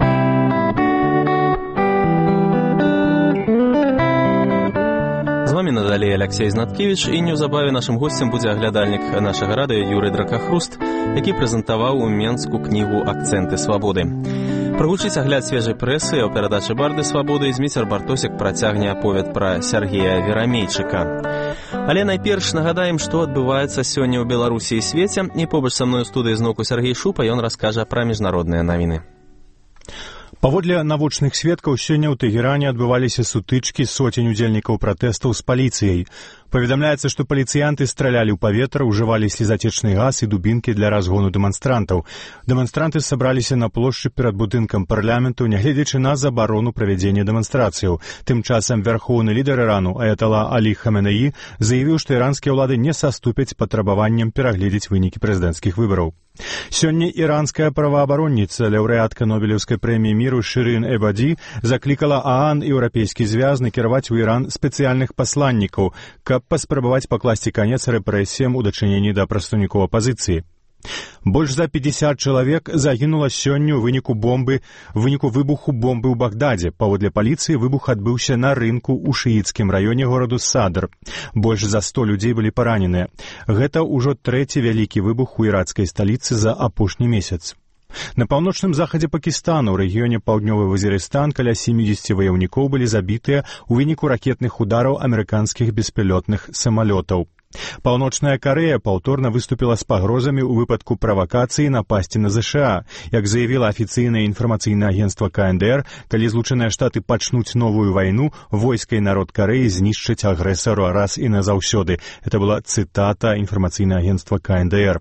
[SPEAKER 1] З вами надалей Алексей Знаткевич, і неўзабаве нашым госцем будзе аглядальнік нашага радыё Юрый Дракахруст, які прэзентаваў у Менску кнігу «Акцэнты свабоды». Прагучыць агляд свежай прэсы, а ў перадачы «Барды свабоды» зміцер Бартосік працягне аповед пра Сергея Верамейчыка. Але найперш нагадаем, што адбываецца сёння ў Беларусі і свеце, і побач са мной у студыі зноку Сергей Шупа, ён раскажа пра міжнародныя навіны.
[SPEAKER 15] Паводле навочных сведкаў, сёння ў Тэгеране адбываліся сутычкі соцень удзельнікаў пратэстаў з паліцыяй. Паведамляецца, што паліцыянты стралялі ў паветра, ужывалі слезатечны газ і дубінкі для разгону дэманстрантаў. Дэманстранты сабраліся на плошчы перад будынкам парламенту, нягледзячы на забарону правядзення дэманстрацыяў. Тым часам вярхоўны лідар Ірану Аятала Алі Хаменеі заявіў, што іранскія ўлады не саступяць патрабаванням перагледзець вынікі прэзідэнцкіх выбараў. Сёння іранская праваабаронніца, лаўрэатка Нобелеўскай прэміі міру Шырын Эбаді заклікала ААН і Еўрапейскі звяз накіраваць у Іран спецыяльных пасланнікаў, каб паспрабаваць пакласці канец рэпрэсіям у дачыненні да прадстаўнікоў апазіцыі. Больш за 50 чалавек загінула сёння ў выніку выбуху бомбы ў Багдаде. Паводле паліцыі выбух адбыўся на рынку ў шыіцкім раёне гораду Садр. Больш за 100 людзей былі параненыя. Гэта ўжо трэці вялікі выбух у іракскай сталіцы за апошні месяц. На паўночным захадзе Пакістану, ў рэгіёне Паўднёвы Вазірыстан, каля 70 ваяўнікоў былі забітыя ў выніку ракетных удараў амерыканскіх беспілотных самалётаў. Паўночная Карэя паўторна выступіла з пагрозамі ў выпадку правакацыі напасці на ЗША. Як заявіла афіцыйнае інфармацыйнае агенцтва КНДР, калі Злучаныя Штаты пачнуць новую вайну, войска і народ Карэі знішчаць агрэсару раз і назаўсёды. Это была цытата інфармацыйнае агенцтва КНДР.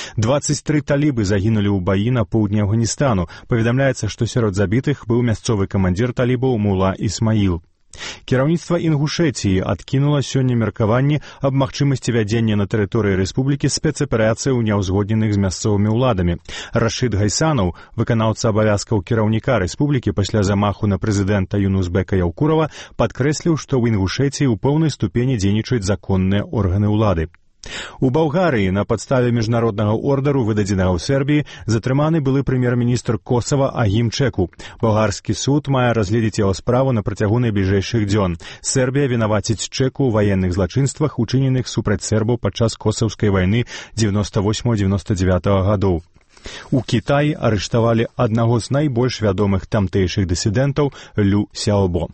[SPEAKER 15] 23 талібы загінулі ў баі на поўдні Афганістану. Паведамляецца, што сярод забітых быў мясцовы камандзір талібаў Мула Ісмаіл. Кіраўніцтва Інгушэтіі адкінула сёння меркаванні аб магчымасці вядзення на тэрыторыі рэспублікі спецаперацыяў, няўзгодненых з мясцовымі ўладамі. Рашид Гайсанаў, выканаўца абавязкаў кіраўніка рэспублікі пасля замаху на прэзідэнта Юнусбека Яўкурава, падкрэсліў, што ў Інгушэтіі ў поўнай ступені дзейнічаюць законныя органы ўлады. У Балгарыі на падставе міжнароднага ордару, выдадзенага ў Сербіі, затрыманы былы прэм'ер-міністр Косава Агім Чеку. Балгарскі суд мае разгледзець яго справу на працягу найбліжэйшых дзён. Сербія вінаваціць Чеку ў ваенных злачынствах, учыненых супраць сербаў падчас косаўскай вайны 98-99 гадоў. У Кітаі арыштавалі аднаго з найбольш вядомых тамтэйшых дысідэнтаў Лю Сяобо.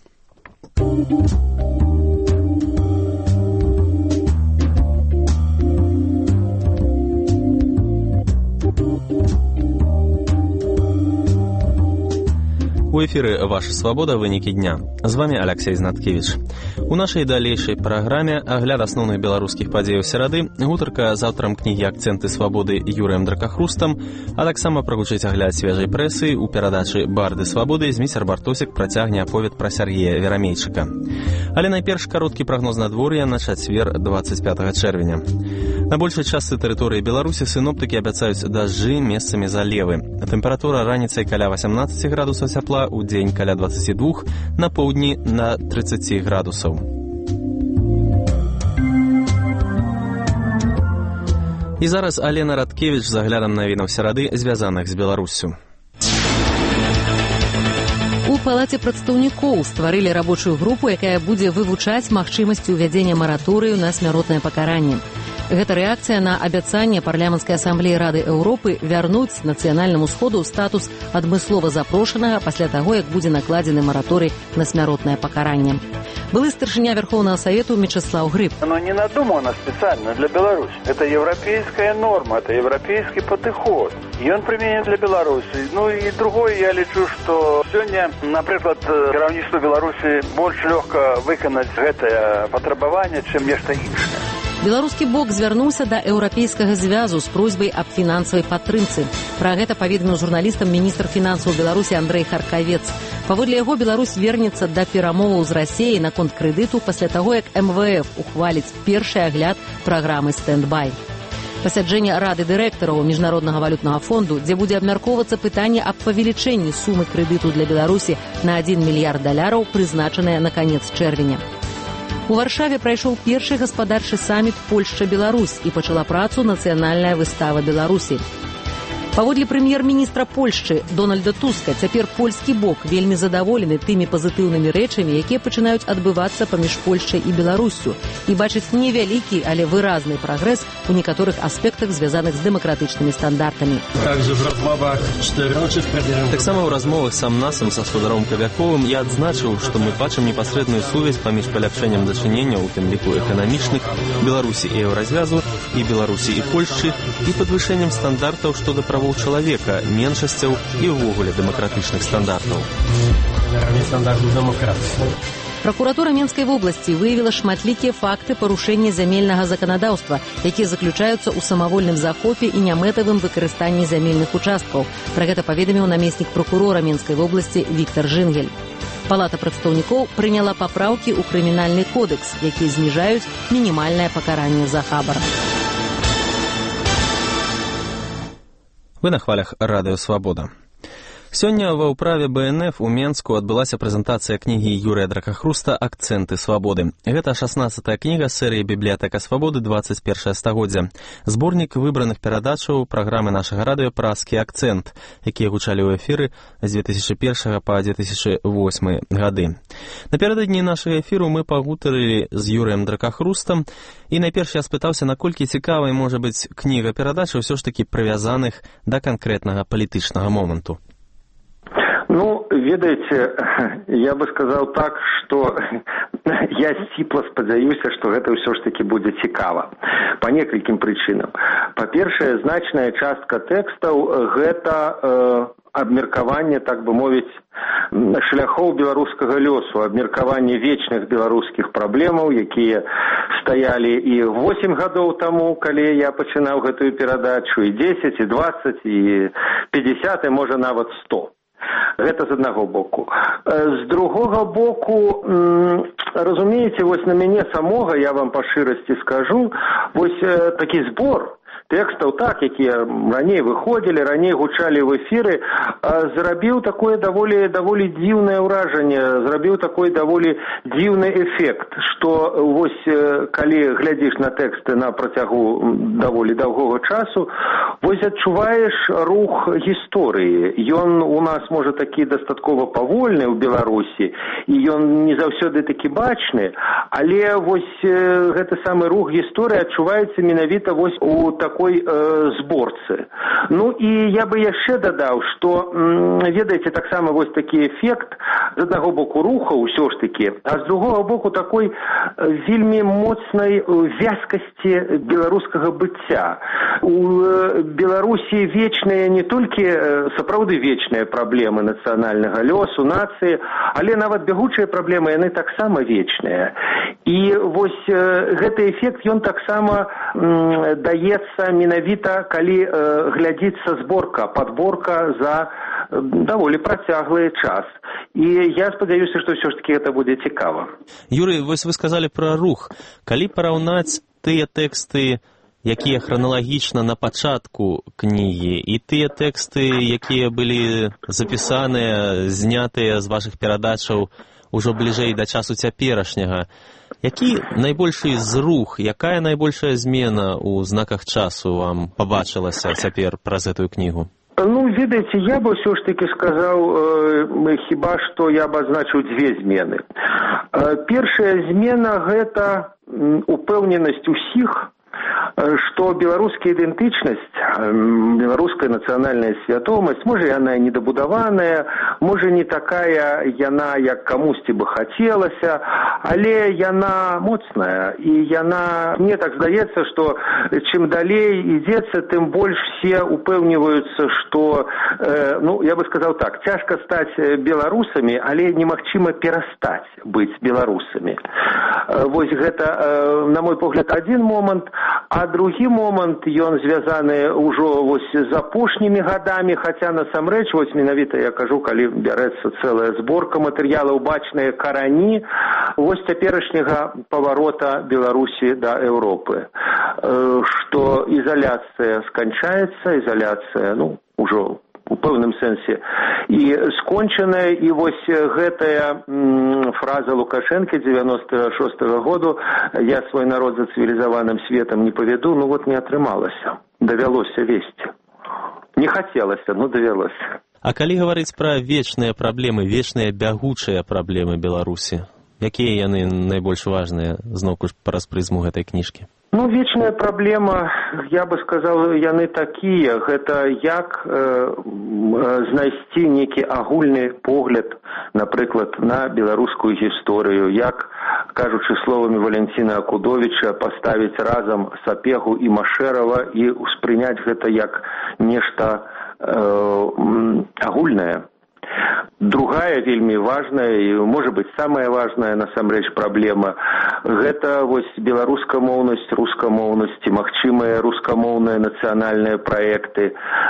[SPEAKER 1] У эфіры «Ваша свабода. Вынікі дня». З вами Алексей Знаткевич. У нашай далейшай праграме агляд асноўных беларускіх падзеяў серады, гутарка з аўтарам кнігі «Акцэнты свабоды» Юрыем Дракахрустам, а таксама прагучыць агляд свежай прэсы ў перадачы «Барды свабоды» зміцер Бартосік працягне аповед пра Сергея Верамейчыка. Але найперш кароткі прагноз надвор'я на чацвер 25 чэрвеня. На большай частцы тэрыторыі Беларусі сіноптыкі абяцаюць дажджы, месцамі залевы. Тэмпература раніцай каля 18 градусаў цяпла, у дзень каля 22, на поўдні на 30 градусаў. І зараз Алена Радкевіч з аглядам навінаў серады, звязаных з Беларуссю.
[SPEAKER 4] У Палаце прадстаўнікоў стварылі рабочую групу, якая будзе вывучаць магчымасці ўвядзення мараторыю на смяротнае пакаранне. Гэта рэакцыя на абяцанне парламенцкай асамблеі Рады Еўропы вярнуць нацыянальнаму сходу статус адмыслова запрошанага пасля таго, як будзе накладзены мараторый на смяротнае пакаранне. Былы старшыня Верховного Совету Мечислав Грыб.
[SPEAKER 16] Оно не надумано специально для Беларуси. Это европейская норма, это европейский подход. И он применен для Беларуси. Ну и другое, я лечу, что сегодня, например, кіраўніцтву Беларуси больше легко выконать это потребование, чем нечто іншае.
[SPEAKER 4] Беларускі бок звярнуўся да Еўрапейскага звязу з просьбай аб фінансавай падтрымцы. Пра гэта паведаміў журналістам міністр фінансаў Беларусі Андрэй Харкавец. Паводле яго, Беларусь вернецца да перамоваў з Расіяй наконт крэдыту пасля таго, як МВФ ухваліць першы агляд праграмы «Стэндбай». Пасяджэнне Рады дырэктараў Міжнароднага валютнага фонду, дзе будзе абмяркоўвацца пытанне аб павелічэнні сумы крэдыту для Беларусі на $1 мільярд, прызначанае на канец чэрвеня. У Варшаве прайшоў першы гаспадарчы саміт Польшча-Беларусь і пачала працу нацыянальная выстава Беларусі. Паводле прэм'ер-міністра Польшчы Дональда Туска, цяпер польскі бок вельмі задаволены тымі пазітыўнымі рэчамі, якія пачынаюць адбывацца паміж Польшчай і Беларуссю, і бачыць невялікі, але выразны прагрэс у некаторых аспектах, звязаных з дэмакратычнымі стандартамі.
[SPEAKER 1] Таксама ў размовах сам насам са спадаром Кавяковым я адзначыў, што мы бачым непасрэдную сувязь паміж паляпшэннем дачынення, у тым ліку эканамічных, Беларусі і Еўразвязу, і Беларусі і Польшчы, і падвышэннем стандартаў што да правоў чалавека, меншасцяў і ўвогуле дэмакратычных стандартаў.
[SPEAKER 4] Пракуратура Менскай вобласці выявіла шматлікія факты парушэння зямельнага заканадаўства, якія заключаюцца ў самавольным захопе і нямэтавым выкарыстанні зямельных участкаў. Пра гэта паведаміў намеснік прокурора Менскай вобласці Віктор Жынгель. Палата прадстаўнікоў прыняла папраўкі ў крымінальны кодэкс, якія зніжаюць мінімальнае пакаранне за хабар.
[SPEAKER 1] Вы на хвалях Радыё Свабода. Сёння ва ўправе БНФ у Менску адбылася прэзентацыя кнігі Юрыя Дракахруста «Акцэнты свабоды». Гэта 16-я кніга серыі «Бібліятэка свабоды 21 стагоддзя». Зборнік выбраных перадачаў праграмы нашага радыё «Праскі акцэнт», якія гучалі ў эфіры з 2001 па 2008 гады. Напярэдадні нашага эфіру мы пагутарылі з Юрыем Дракахрустам, і найперш я спытаўся, наколькі цікавай можа быць кніга перадачаў ўсё ж такі прывязаных да канкрэтнага палітычнага моманту.
[SPEAKER 16] Ну, ведаеце, я бы сказал так, что я сціпла спадзяюся, што гэта ўсё ж такі будзе цікава. Па некалькім прычынам. Па-першае, значная частка тэкстаў гэта абмеркаванне, так бы мовіць, шляхоў беларускага лёсу, абмеркаванне вечных беларускіх праблемаў, якія стаялі і 8 гадоў таму, калі я пачынаў гэтую перадачу, і 10, і 20, і 50, і можа нават 100. Гэта з аднаго боку. З другога боку, разумееце, вось на мяне самога, я вам па шчырасці скажу, вось такі збор тэкстаў, так, якія раней выходзілі, раней гучалі ў эфіры, зрабіў такое даволі дзіўнае ўражанне, зрабіў такой даволі дзіўны эфект, што вось калі глядзіш на тэксты на працягу даволі доўгога часу, вось адчуваеш рух гісторыі. Ён у нас, можа, такі дастаткова павольны ў Беларусі, і ён не заўсёды такі бачны, але вось гэты самы рух гісторыі адчуваецца менавіта вось у такой зборцы. Ну і я бы яшчэ дадаў, што, ведаеце, таксама вось такі эфект з аднаго боку руха ўсё ж такі, а з другога боку такой вельмі моцнай вязкасці беларускага быцця. У Беларусі вечныя не толькі сапраўды вечныя праблемы нацыянальнага лёсу, нацыі, але нават бягучыя праблемы, яны таксама вечныя. І вось гэты эфект, ён таксама даецца менавіта, калі глядзіцца зборка, падборка за даволі працяглы час. І я спадзяюся, што ўсё ж такі гэта будзе цікава.
[SPEAKER 1] Юрый, вось вы сказалі пра рух. Калі параўнаць тыя тэксты, якія храналагічна на пачатку кнігі, і тыя тэксты, якія былі запісаныя, знятыя з вашых перадачаў ужо бліжэй да часу цяперашняга, які найбольшы зрух, якая найбольшая змена ў знаках часу вам пабачылася цяпер праз гэтую кнігу?
[SPEAKER 16] Ну, ведаеце, я бы ўсё ж такі сказаў, хіба што я абазначыў дзве змены. Першая змена – гэта упэўненасць усіх што беларуская ідэнтычнасць, беларуская нацыянальная свядомасць, можа, яна недабудаваная, можа, не такая яна, як камусьці бы хацелася, але яна моцная, і яна, мне так здаецца, што чым далей ідзецца, тым больш все упэўніваюцца, што, ну, я бы сказаў так, цяжка стаць беларусамі, але немагчыма перастаць быць беларусамі. Вось гэта, на мой погляд, адзін момант, а другі момант, ён звязаны ўжо вось з апошнімі гадамі, хаця насамрэч, вось менавіта я кажу, калі бярэцца цэлая зборка матэрыялаў, бачныя карані вось цяперашняга паварота Беларусі да Еўропы. Што ізаляцыя сканчаецца, ізаляцыя, ну, ужо у пэўным сэнсе і скончаная, і вось гэтая фраза Лукашэнкі 96-го году «Я свой народ за цивилизованным светом не поведу», ну вот не атрымалася, давялося весці. Не хацелася, но давялося.
[SPEAKER 1] А калі гаварыць пра вечныя праблемы, вечныя бягучыя праблемы Беларусі, якія яны найбольш важныя, зноўку ж праз прызму гэтай кніжкі?
[SPEAKER 16] Ну, вечная праблема, я бы сказал, яны такія. Гэта як знайсці нейкі агульны погляд, напрыклад, на беларускую гісторыю, як, кажучы словамі Валянціна Акудовіча, паставіць разам Сапегу і Машэрава і ўспрыняць гэта як нешта агульнае. Другая вельмі важная і, можа быць, самая важная насамрэч праблема – гэта вось беларускамоўнасць, рускамоўнасць, магчымыя рускамоўныя нацыянальныя праекты,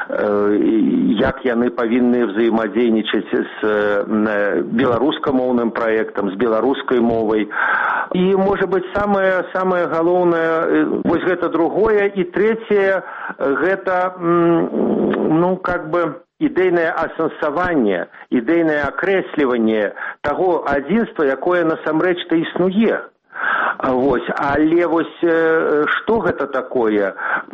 [SPEAKER 16] як яны павінны взаимодейнічаць з беларускамоўным праектам, з беларускай мовай. І, можа быць, самае галоўнае, вось гэта другое. І трэцяе – гэта, ну, как бы, ідэйнае асэнсаванне, ідэйнае акрэсліванне таго адзінства, якое насамрэч-то існуе. Вось, але вось што гэта такое,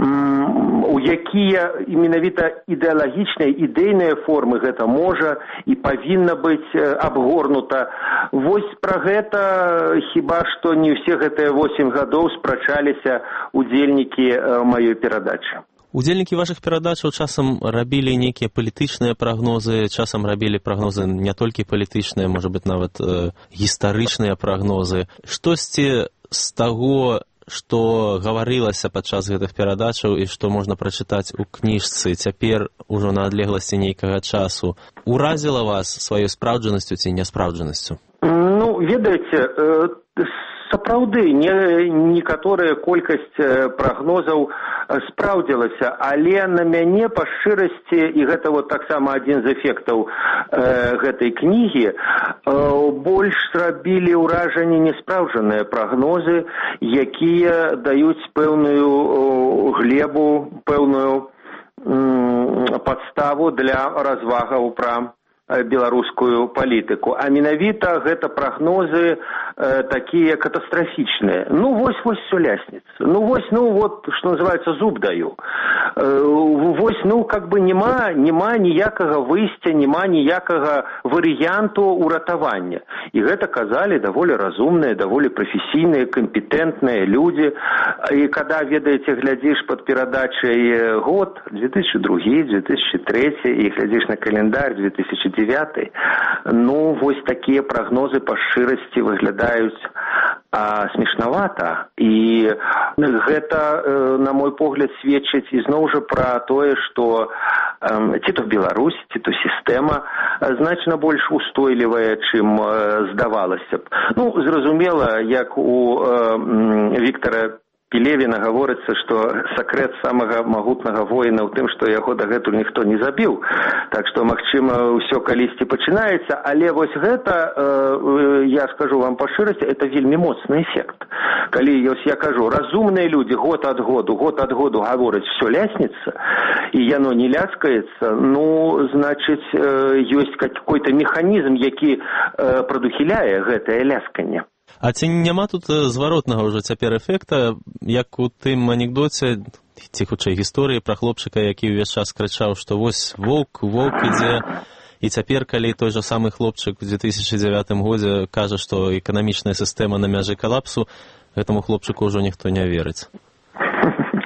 [SPEAKER 16] у якія менавіта ідэалагічныя, ідэйныя формы гэта можа і павінна быць абгорнута. Вось пра гэта хіба што не ўсе гэтыя 8 гадоў спрачаліся удзельнікі маёй перадачы.
[SPEAKER 1] Удзельнікі вашых перадачаў часам рабілі нейкія палітычныя прагнозы, часам рабілі прагнозы не толькі палітычныя, можа быць, нават гістарычныя прагнозы. Штосьці з таго, што гаварылася падчас гэтых перадачаў і што можна прачытаць у кніжцы цяпер ужо на адлегласці нейкага часу, уразіла вас сваёй спраўджанасцю ці няспраўджанасцю?
[SPEAKER 16] Ну, ведаеце, сапраўды, некаторая колькасць прагнозаў спраўдзілася, але на мяне па шчырасці, і гэта вот таксама адзін з эфектаў гэтай кнігі, больш зрабілі ўражанне неспраўджаныя прагнозы, якія даюць пэўную глебу, пэўную падставу для развагаў пра беларускую палітыку. А менавіта гэта прагнозы такія катастрафічныя. Ну, вось всё лясніца. Ну, вось, вот, што называецца, зуб даю. Вось, как бы нема ніякага выйсця, нема ніякага варыянту ўратавання. І гэта казалі даволі разумныя, даволі прафесійныя, кампетэнтныя людзі. І када, ведаеце, глядзіш пад перадачай год, 2002, 2003, і глядзіш на календар 2009, ну, вось такія прагнозы па шчырасці выглядаюць смешнавата. І гэта, на мой погляд, сведчыць ізноў жа пра тое, што ці то Беларусь, ці то сістэма значна больш устойлівая, чым здавалася б. Ну, зразумела, як у Віктара Пелевіна гаворыцца, што сакрэт самага магутнага воіна ў тым, што яго дагэтуль ніхто не забіў. Так што, магчыма, ўсё калісьці пачынаецца, але вось гэта, я скажу вам па шчырасці, это вельмі моцны эфект. Калі, я кажу, разумныя людзі год ад году гавораць, всё лясніцца, і яно не ляскаецца, ну, значыць, ёсць какой-то механізм, які прадухіляе гэтае лясканне.
[SPEAKER 1] А ці няма тут зваротнага ўжо цяпер эфекта, як у тым анекдоце, ці хутчэй гісторыі пра хлопчыка, які ўвесь час крычаў, што вось воўк ідзе, і цяпер, калі той жа самы хлопчык у 2009 годзе кажа, што эканамічная сістэма на мяжы калапсу, гэтаму хлопчыку ўжо ніхто не верыць.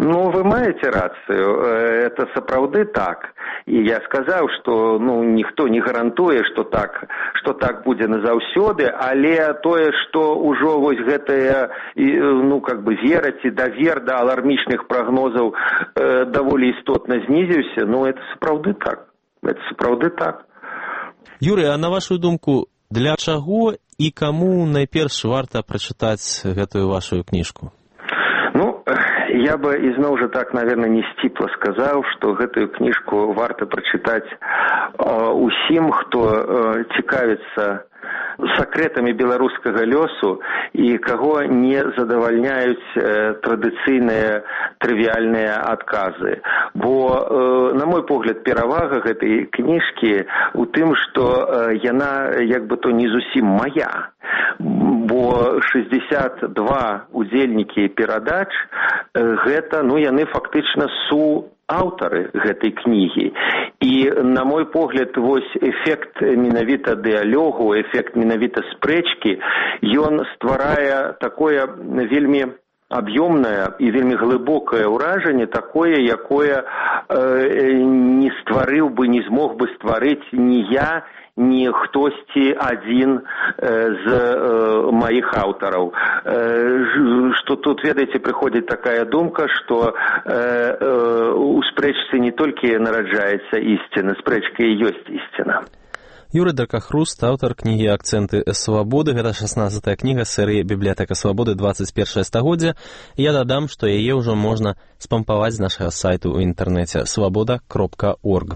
[SPEAKER 16] Ну, вы маете рацию. Это сапраўды так. І я сказаў, што ніхто не гарантуе, што так будзе назаўсёды, але тое, што ўжо вось гэтая вераць і давер да алармічных прагнозаў даволі істотна знізіўся, это сапраўды так. Это сапраўды так.
[SPEAKER 1] Юрый, а на вашу думку, для чаго і каму найперш варта прачытаць гэтую вашу кніжку?
[SPEAKER 16] Я бы ізноў жа так, наверное, не сціпла сказаў, што гэтую кніжку варта прачытаць усім, хто цікавіцца сакрэтамі беларускага лёсу і каго не задавальняюць традыцыйныя трывіальныя адказы. Бо, на мой погляд, перавага гэтай кніжкі у тым, што яна як бы то не зусім мая. Бо 62 удзельнікі перадач гэта, яны фактычна аўтары гэтай кнігі. І, на мой погляд, вось эфект менавіта дыялогу, эфект менавіта спрэчкі, ён стварае такое вельмі аб'ёмнае і вельмі глыбокае ўражанне, такое, якое не стварыў бы, не змог бы стварыць ні я, ні хтосьці адзін з маіх аўтараў. Што тут, ведаеце, прыходзіць такая думка, што у спрэчцы не толькі нараджаецца ісціна, спрэчка і ёсць ісціна.
[SPEAKER 1] Юрый Дракахруст, аўтар кнігі «Акцэнты свабоды». Гэта 16-я кніга серыі «Бібліятэка свабоды. 21 стагоддзя». Я дадам, што яе ўжо можна спампаваць з нашага сайту ў інтэрнэце свабода.орг.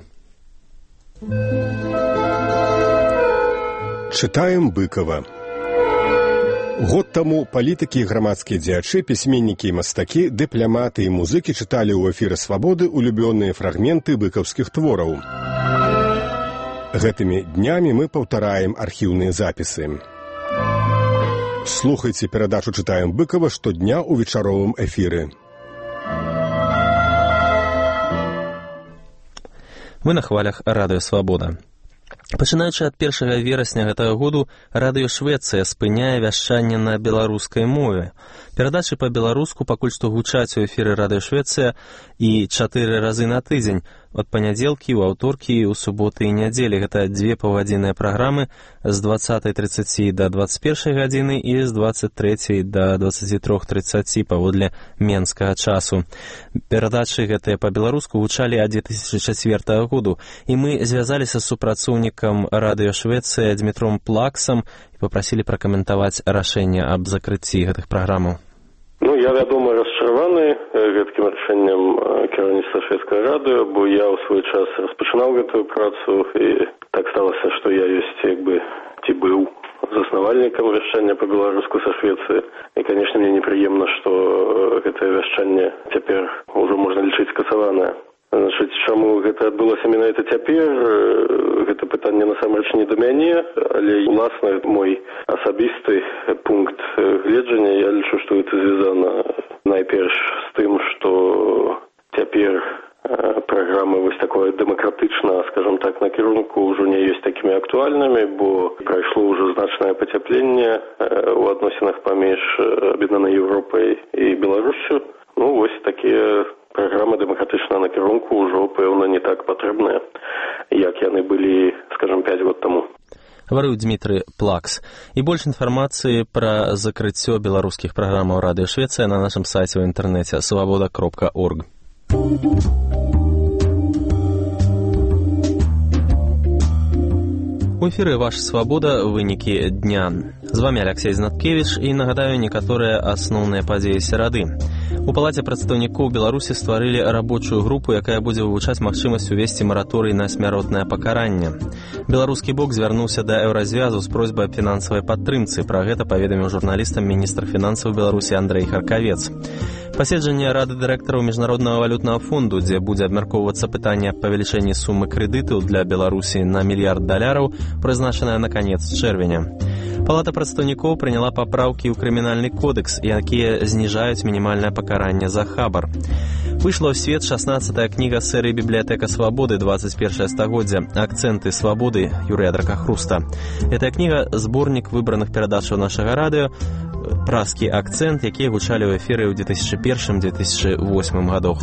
[SPEAKER 17] Чытаем Быкова. Год таму палітыкі і грамадскія дзеячы, пісьменнікі і мастакі, дыпламаты і музыкі чыталі ў эфіры «Свабоды» улюбёныя фрагменты быкаўскіх твораў. Гэтымі днямі мы паўтараем архіўныя запісы. Слухайце перадачу «Чытаем Быкова» штодня ў вечаровым эфіры.
[SPEAKER 1] Мы на хвалях радыё «Свабода». Пачынаючы ад 1 верасня гэтага году радыё Швецыя спыняе вяшчанне на беларускай мове. Перадачы па-беларуску пакуль што гучаць у эфіры радыё Швецыя і 4 разы на тыдзень, ад панядзелкі, у аўторкі, у суботы і нядзелі. Гэта 2 паўгадзінныя праграмы з 20:30 да 21 гадзіны і з 23 да 23:30 паводле менскага часу. Перадачы гэтыя па-беларуску гучалі ад 2004 году, і мы звязаліся з супрацоўнікам радыё Швецыя Дмітром Плаксам і папрасілі пракаментаваць рашэнне аб закрыцці гэтых праграмаў.
[SPEAKER 18] Я, вядома, расчараваны гэткім рашэннем кіраўніцтва шведскага радыё, бо я ў свой час распачынаў гэтую працу, і так сталася, што я ёсць ці быў заснавальнікам вяшчання па-беларуску са Швецыі. І, канешне, мне непрыемна, што гэтае вяшчанне цяпер ўжо можна лічыць скасаванае. Значыць, чаму гэта адбылося менавіта цяпер, гэта пытанне насамрэч не да мяне, але уласна мой асабісты пункт гледжання, я лічу, што гэта звязана найперш з тым, што цяпер праграмы вось такое дэмакратычна, скажам так, накірунку ўжо не ёсць такімі актуальнымі, бо прайшло ўжо значнае пацяпленне ў адносінах паміж Аб'яднанай Еўропай і Беларуссю. Вось такія праграмы дэмакратычнага накірунку ўжо, пэўна, не так патрэбныя, як яны былі, скажам, 5 год таму.
[SPEAKER 1] Гаварыў Дмітрый Плакс. І больш інфармацыі пра закрыццё беларускіх праграмаў радыё Швецыя на нашым сайце ў інтэрнэце свабода.орг. У эфіры «Ваша свабода. Вынікі дня». З вами Алексей Знаткевич і нагадаю некаторыя асноўныя падзеі серады. У Палаце прадстаўнікоў Беларусі стварылі рабочую групу, якая будзе вывучаць магчымасць увесці мараторый на смяротнае пакаранне. Беларускі бок звярнуўся да Еўразвязу з просьбай аб фінансавай падтрымцы. Пра гэта паведаміў журналістам міністр фінансаў Беларусі Андрэй Харкавец. Паседжанне Рады дырэктараў Міжнароднага валютнага фонду, дзе будзе абмяркоўвацца пытанне аб павелічэнні сумы крэдытаў для Беларусі на $1 мільярд, прызначанае на канец чэрвеня. Палата прадстаўнікоў прыняла папраўкі ў крымінальны кодекс, якія зніжаюць мінімальнае пакаранне за хабар. Выйшла ў свет 16-я кніга серыі «Бібліятэка свабоды. 21 стагоддзя. Акцэнты свабоды» Юрыя Дракахруста. Гэтая кніга – зборнік выбраных перадачаў нашага радыё, праскі акцэнт, якія гучалі ў эфіры ў 2001-2008 гадах.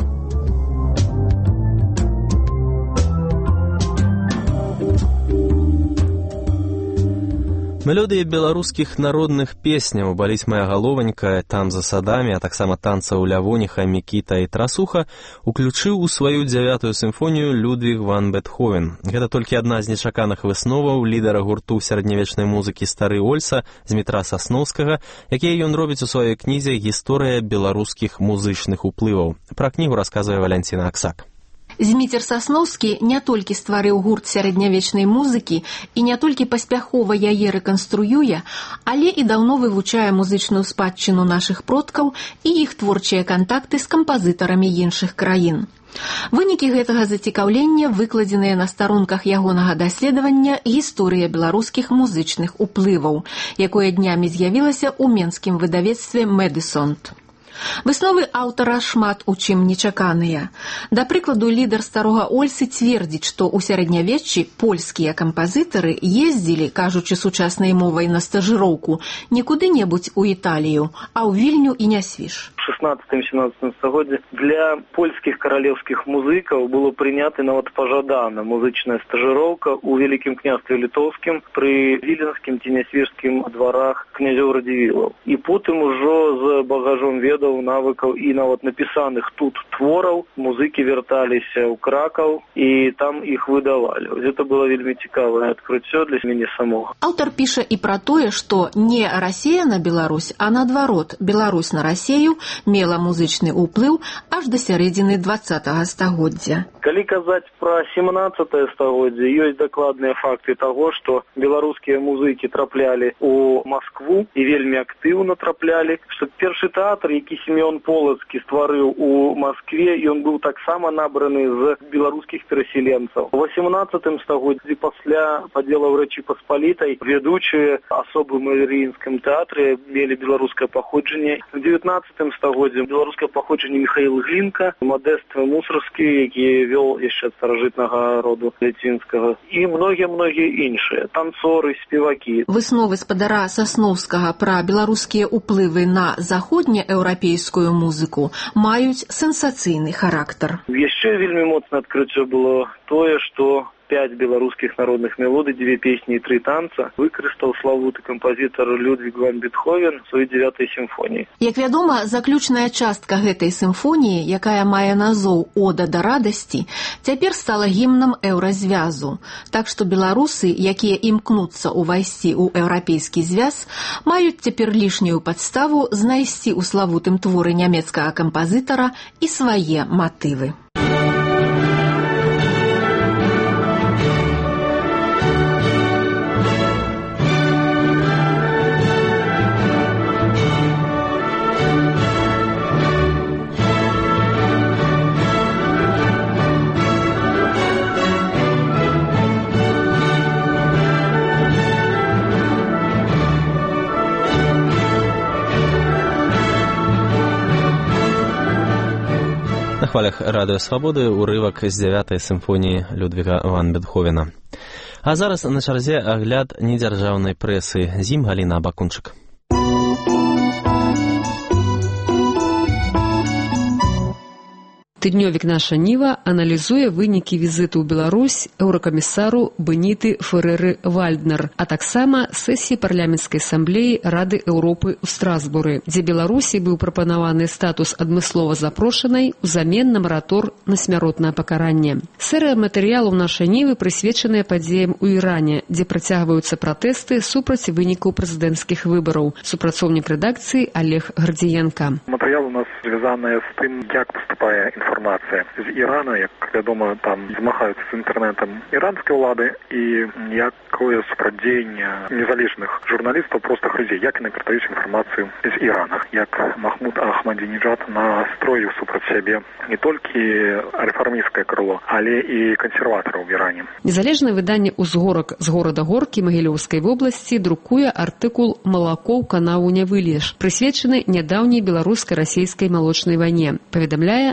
[SPEAKER 1] Мелодыі беларускіх народных песняў «Баліць моя галованька», «Там за садамі», а таксама танцаў «Лявоніха», «Мікіта» і «Трасуха» уключыў у сваю 9-ю сімфонію Людвіг ван Бетховен. Гэта толькі адна з нечаканых высноваў лідара гурту сярэднявечнай музыкі «Стары Ольса» Змітра Сасноўскага, якія ён робіць у сваёй кнізе «Гісторыя беларускіх музычных уплываў». Пра кнігу расказвае Валянціна Аксак.
[SPEAKER 2] Зміцер Сасноўскі не толькі стварыў гурт сярэднявечнай музыкі і не толькі паспяхова яе рэканструюе, але і даўно вывучае музычную спадчыну нашых продкаў і іх творчыя кантакты з кампазітарамі іншых краін. Вынікі гэтага зацікаўлення выкладзеныя на старонках ягонага даследавання «Гісторыя беларускіх музычных уплываў», якое днямі з'явілася ў менскім выдавецтве «Медысонт». Высновы аўтара шмат у чым нечаканыя. Да прыкладу, лідар Старога Ольсы цвердзіць, што ў сярэднявеччы польскія кампазітары ездзілі, кажучы сучаснай мовай, на стажыроўку не куды-небудзь у Італію, а ў Вільню і Нясвіж.
[SPEAKER 3] В 16-17 стагоддзе для польскіх каралеўскіх музыкаў было прынята нават пажадана музычная стажыроўка ў Вялікім княстве літоўскім пры віленскім ці нясвіжскім дварах князёў Радзівілаў. І потым ужо з багажом ведаў, навыкаў і нават напісаных тут твораў музыкі вярталіся ў Кракаў і там іх выдавалі. Гэта было вельмі цікавае адкрыццё для мяне самога.
[SPEAKER 2] Аўтар піша і пра тое, што не Расія на Беларусь, а наадварот, Беларусь на Расію мела музычны ўплыў аж да сярэдзіны 20-го стагоддзя.
[SPEAKER 3] Калі казаць пра 17-е стагоддзе, ёсць дакладныя факты таго, што беларускія музыкі траплялі ў Маскву і вельмі актыўна траплялі, што першы тэатр, які Семён Полацкі стварыў у Маскве, ён быў таксама набраны з беларускіх перасяленцаў. У 18-м стагоддзі пасля падзелаў Рэчы Паспалітай вядучыя асобы ў Марыінскім тэатры мелі беларускае паходжанне. У 19-м стагоддзе беларускае паходжанне Міхаіл Глінка, Мадэст Мусарскі, які вёл яшчэ ад старажытнага роду ліцвінскага, і многія іншыя танцоры, спевакі.
[SPEAKER 2] Высновы спадара Сасноўскага пра беларускія ўплывы на заходнееўрапейскую музыку маюць сенсацыйны характар.
[SPEAKER 3] Яшчэ вельмі моцнае адкрыццё было тое, што 5 беларускіх народных мелодый, 2 песні і 3 танца выкарыстаў славуты кампазітар Людвіг ван Бетховен у сваёй 9-й сімфоніі.
[SPEAKER 2] Як вядома, заключная частка гэтай сімфоніі, якая мае назоў «Ода да радасці», цяпер стала гімнам еўразвязу. Так што беларусы, якія імкнуцца ўвайсці ў еўрапейскі звяз, маюць цяпер лішнюю падставу знайсці ў славутым творы нямецкага кампазітара і свае матывы.
[SPEAKER 1] На хвалях Радыё Свабоды урывак з 9-й сімфоніі Людвіга ван Бетховена. А зараз на чарзе агляд недзяржаўнай прэсы. З ім Галіна Абакунчык.
[SPEAKER 19] Тыднёвік «Наша Ніва» аналізуе вынікі візіту ў Беларусь еўракамісару Беніты Ферэры-Вальднер, а таксама сесіі парламенцкай асамблеі Рады Еўропы ў Страсбуры, дзе Беларусі быў прапанаваны статус адмыслова запрошанай узамен на маратор на смяротнае пакаранне. Серыя матэрыялаў «Нашай Нівы» прысвечаныя падзеям у Іране, дзе працягваюцца пратэсты супраць вынікаў прэзідэнцкіх выбараў. Супрацоўнік рэдакцыі Олег Гардзіенка.
[SPEAKER 20] Матэрыял у нас звязаны з тым, як паступае інфармацыя з Ірана, як вядома, там змагаюцца з інтэрнэтам іранскай улады і якое супрацьдзеянне незалежных журналістаў проста хрызе, як яны перадаюць інфармацыю з Ірана, як Махмуд Ахмадзінеджад настроіў супраць сябе не толькі рэфармісцкае крыло, але і кансерватараў в Іране.
[SPEAKER 19] Незалежнае выданне «Узгорак» з горада Горкі Магілёўскай вобласці друкуе артыкул «Малако ў канаву не выльеш», прысвечаны нядаўняй беларуска-расейскай малочнай вайне, паведамляе Рыгор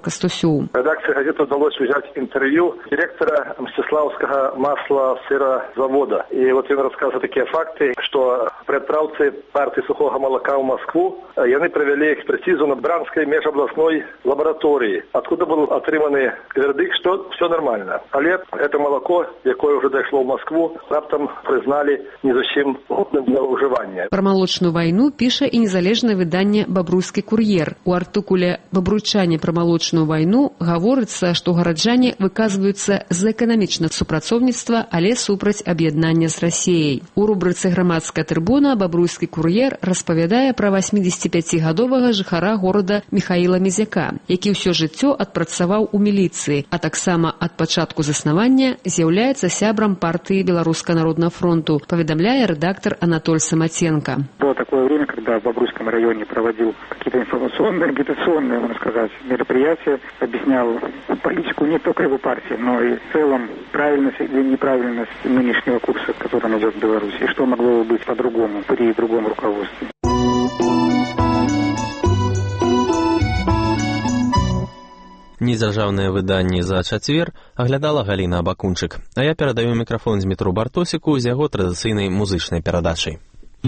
[SPEAKER 4] Кастусёў.
[SPEAKER 5] Редакции газеты удалось взять интервью директора Мстиславского масла-сырозавода. И вот он рассказывает такие факты, что предправцы партии сухого молока в Москву, они провели экспертизу на Бранской межобластной лаборатории, откуда был отриманий вердикт, что все нормально. Але это молоко, якое уже дошло в Москву, раптом признали не зовсім годным для уживания.
[SPEAKER 19] Про молочную войну пишет и незалежное выдание «Бобруйский курьер». У артикуле «Бобруйчане про молочную войну» говорится, что городжане выказываются за экономичное супрацовництво, але супраць объединения с Россией. У рубрицы «Громадская трибуна» «Бобруйский курьер» распавядае про 85-гадовага жыхара города Михаила Мезяка, які ўсё жыццё адпрацаваў у міліцыі, а таксама ад пачатку заснавання з'яўляецца сябрам партии Белорусского народного фронту, поведомляет редактор Анатоль Самотенко.
[SPEAKER 20] Было такое время, когда в Бобруйском районе проводил какие-то информационные, агитационные, можно сказать, мероприятия, объяснял политику не только его партии, но и в целом правильность или неправильность нынешнего курса, который идет в Беларуси, и что могло быть по-другому при другом руководстве.
[SPEAKER 1] Незаржаўнае выданне за чацвер аглядала Галіна Абакунчык, а я перадаю мікрафон Змітру Бартосіку з яго традыцыйнай музычнай перадачай.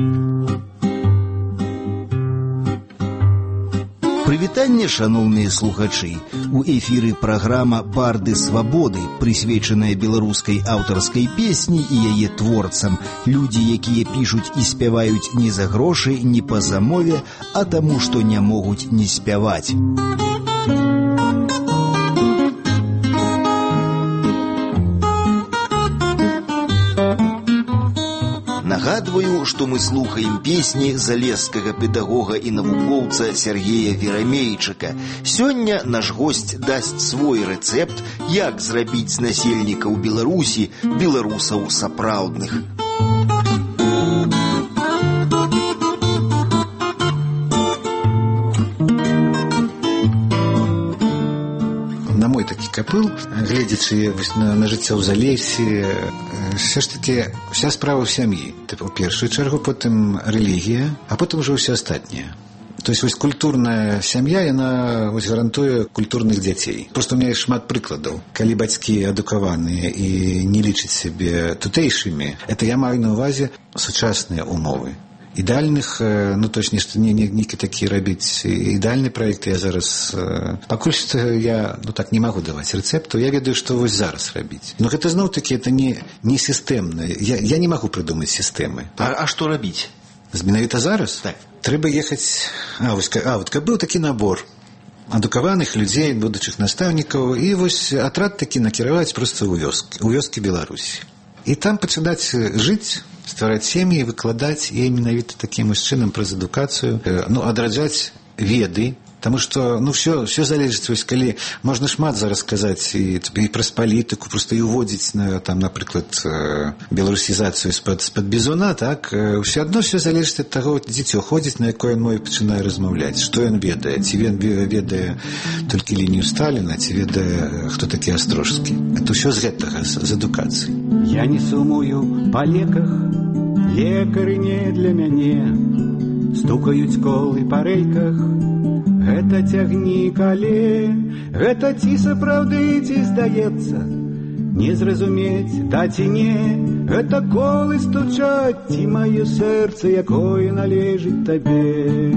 [SPEAKER 6] Прывітанне, шаноўныя слухачы! У эфіры праграма «Барды свабоды», прысвечаная беларускай аўтарскай песні і яе творцам. Людзі, якія пішуць і спяваюць не за грошы, не па замове, а таму, што не могуць не спяваць. Нагадваю, што мы слухаем песні залесскага педагога і навукоўца Сергея Верамейчыка. Сёння наш госць дасць свой рэцэпт, як зрабіць з насельнікаў Беларусі беларусаў сапраўдных.
[SPEAKER 7] На мой такі капыл, гледзячы на жыццё ў залесе, все ж таки вся справа в сям'і. У першую чергу, потым рэлігія, а потым уже ўсё астатняе. То есть культурная сям'я, яна гарантуе культурных дзяцей. Просто у меня есть шмат прыкладаў. Калі бацькі адукаваныя і не лічаць сябе тутэйшымі, это я маю на увазе сучасныя умовы. Ідэальных, точно, што нейкі такі рабіць ідэальны праект я зараз... Пакуль што я, так, не магу даваць рэцэпту, я ведаю, што вось зараз рабіць. Но гэта зноў-такі, это не сістэмна. Я не магу прыдумаць сістэмы.
[SPEAKER 6] А што рабіць?
[SPEAKER 7] Менавіта зараз?
[SPEAKER 6] Так.
[SPEAKER 7] Трэба ехаць... Вот каб быў такі набор адукаваных людзей, будучых настаўнікаў, і вось атрад такі накіраваць проста ў вёскі Беларусі. І там пачынаць жыць, ствараць сем'і, выкладаць і менавіта такім чынам праз адукацыю, адраджаць веды, таму што все залежыць, вось калі можна шмат зараз сказаць і праз палітыку, проста і уводзіць там, напрыклад, беларусізацыю з-пад бізуна, так, ўсё адно все залежыць ад таго, дзіцё ходзіць, на якой мове пачынае размаўляць, што ён ведае, ці ён ведае толькі лінію Сталіна, ці ведае, хто такі Астрожскі. Это ўсё з гэтага, з адукацыі.
[SPEAKER 8] Я не сумую па леках, лекары не для мяне, стукаюць колы па рэйках, гэта цягнік, але гэта ці сапраўды, ці здаецца, не зразумець, да ці не, гэта колы стучаць, ці маё сэрца, якое належыць табе.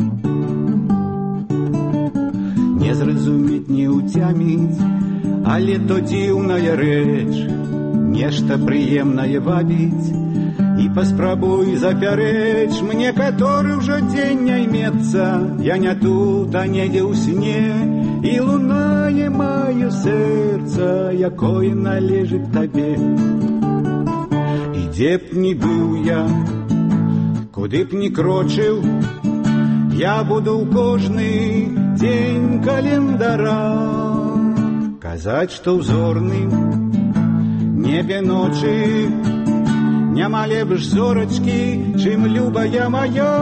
[SPEAKER 8] Не зразумець, не ўцяміць, але то дзіўная рэч, нешта прыемнае вабіць, і паспрабуй запярэч мне, каторы ўжо дзень не імецца, я не тут, а недзе ў сне, і лунае маё сэрца, якое належыць табе. І дзе б ні быў я, куды б ні крочыў, я буду ў кожны дзень календара казаць, што ў зорным небе ночы няма лепш зорачкі, чым любая моя.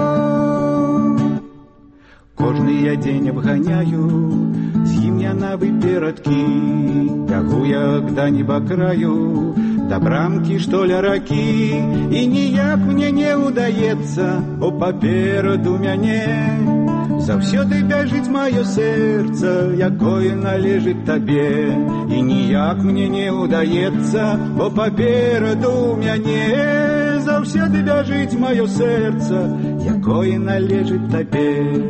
[SPEAKER 8] Кожны я дзень абганяю з ім я на выперадкі, бягу як да неба краю, да брамкі, што ля ракі, і ніяк мне не ўдаецца, бо папераду мяне Заўсёды бяжыць маё сэрца, якое належыць табе, і ніяк мне не ўдаецца, бо папераду мяне. Заўсёды бяжыць маё сэрца, якое належыць табе.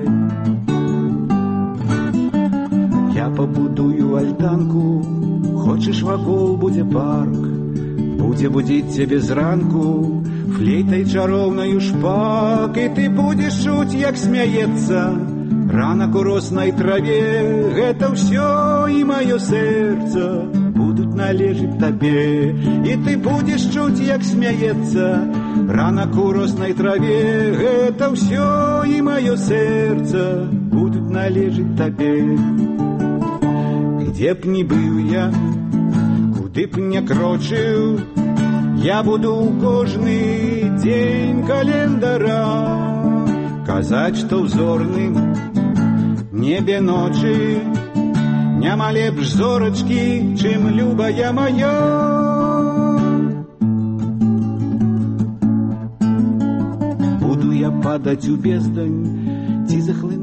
[SPEAKER 8] Я пабудую альтанку, хочаш вакол будзе парк, будзе будзіць цябе зранку, флейтай чароўнаю шпак, і ты будзеш чуць, як смяецца ранак у роснай траве. Гэта ўсё і маё сэрца будуць належыць табе, і ты будзеш чуць, як смяецца ранак у роснай траве. Гэта ўсё і маё сэрца будуць належыць табе. Где б ни быў я, куды б не крочыў, я буду кожны дзень календара казаць, што ў зорным небе ночы няма лепш зорачкі, чым любая моя. Буду я падаць у бездань ці захлынуць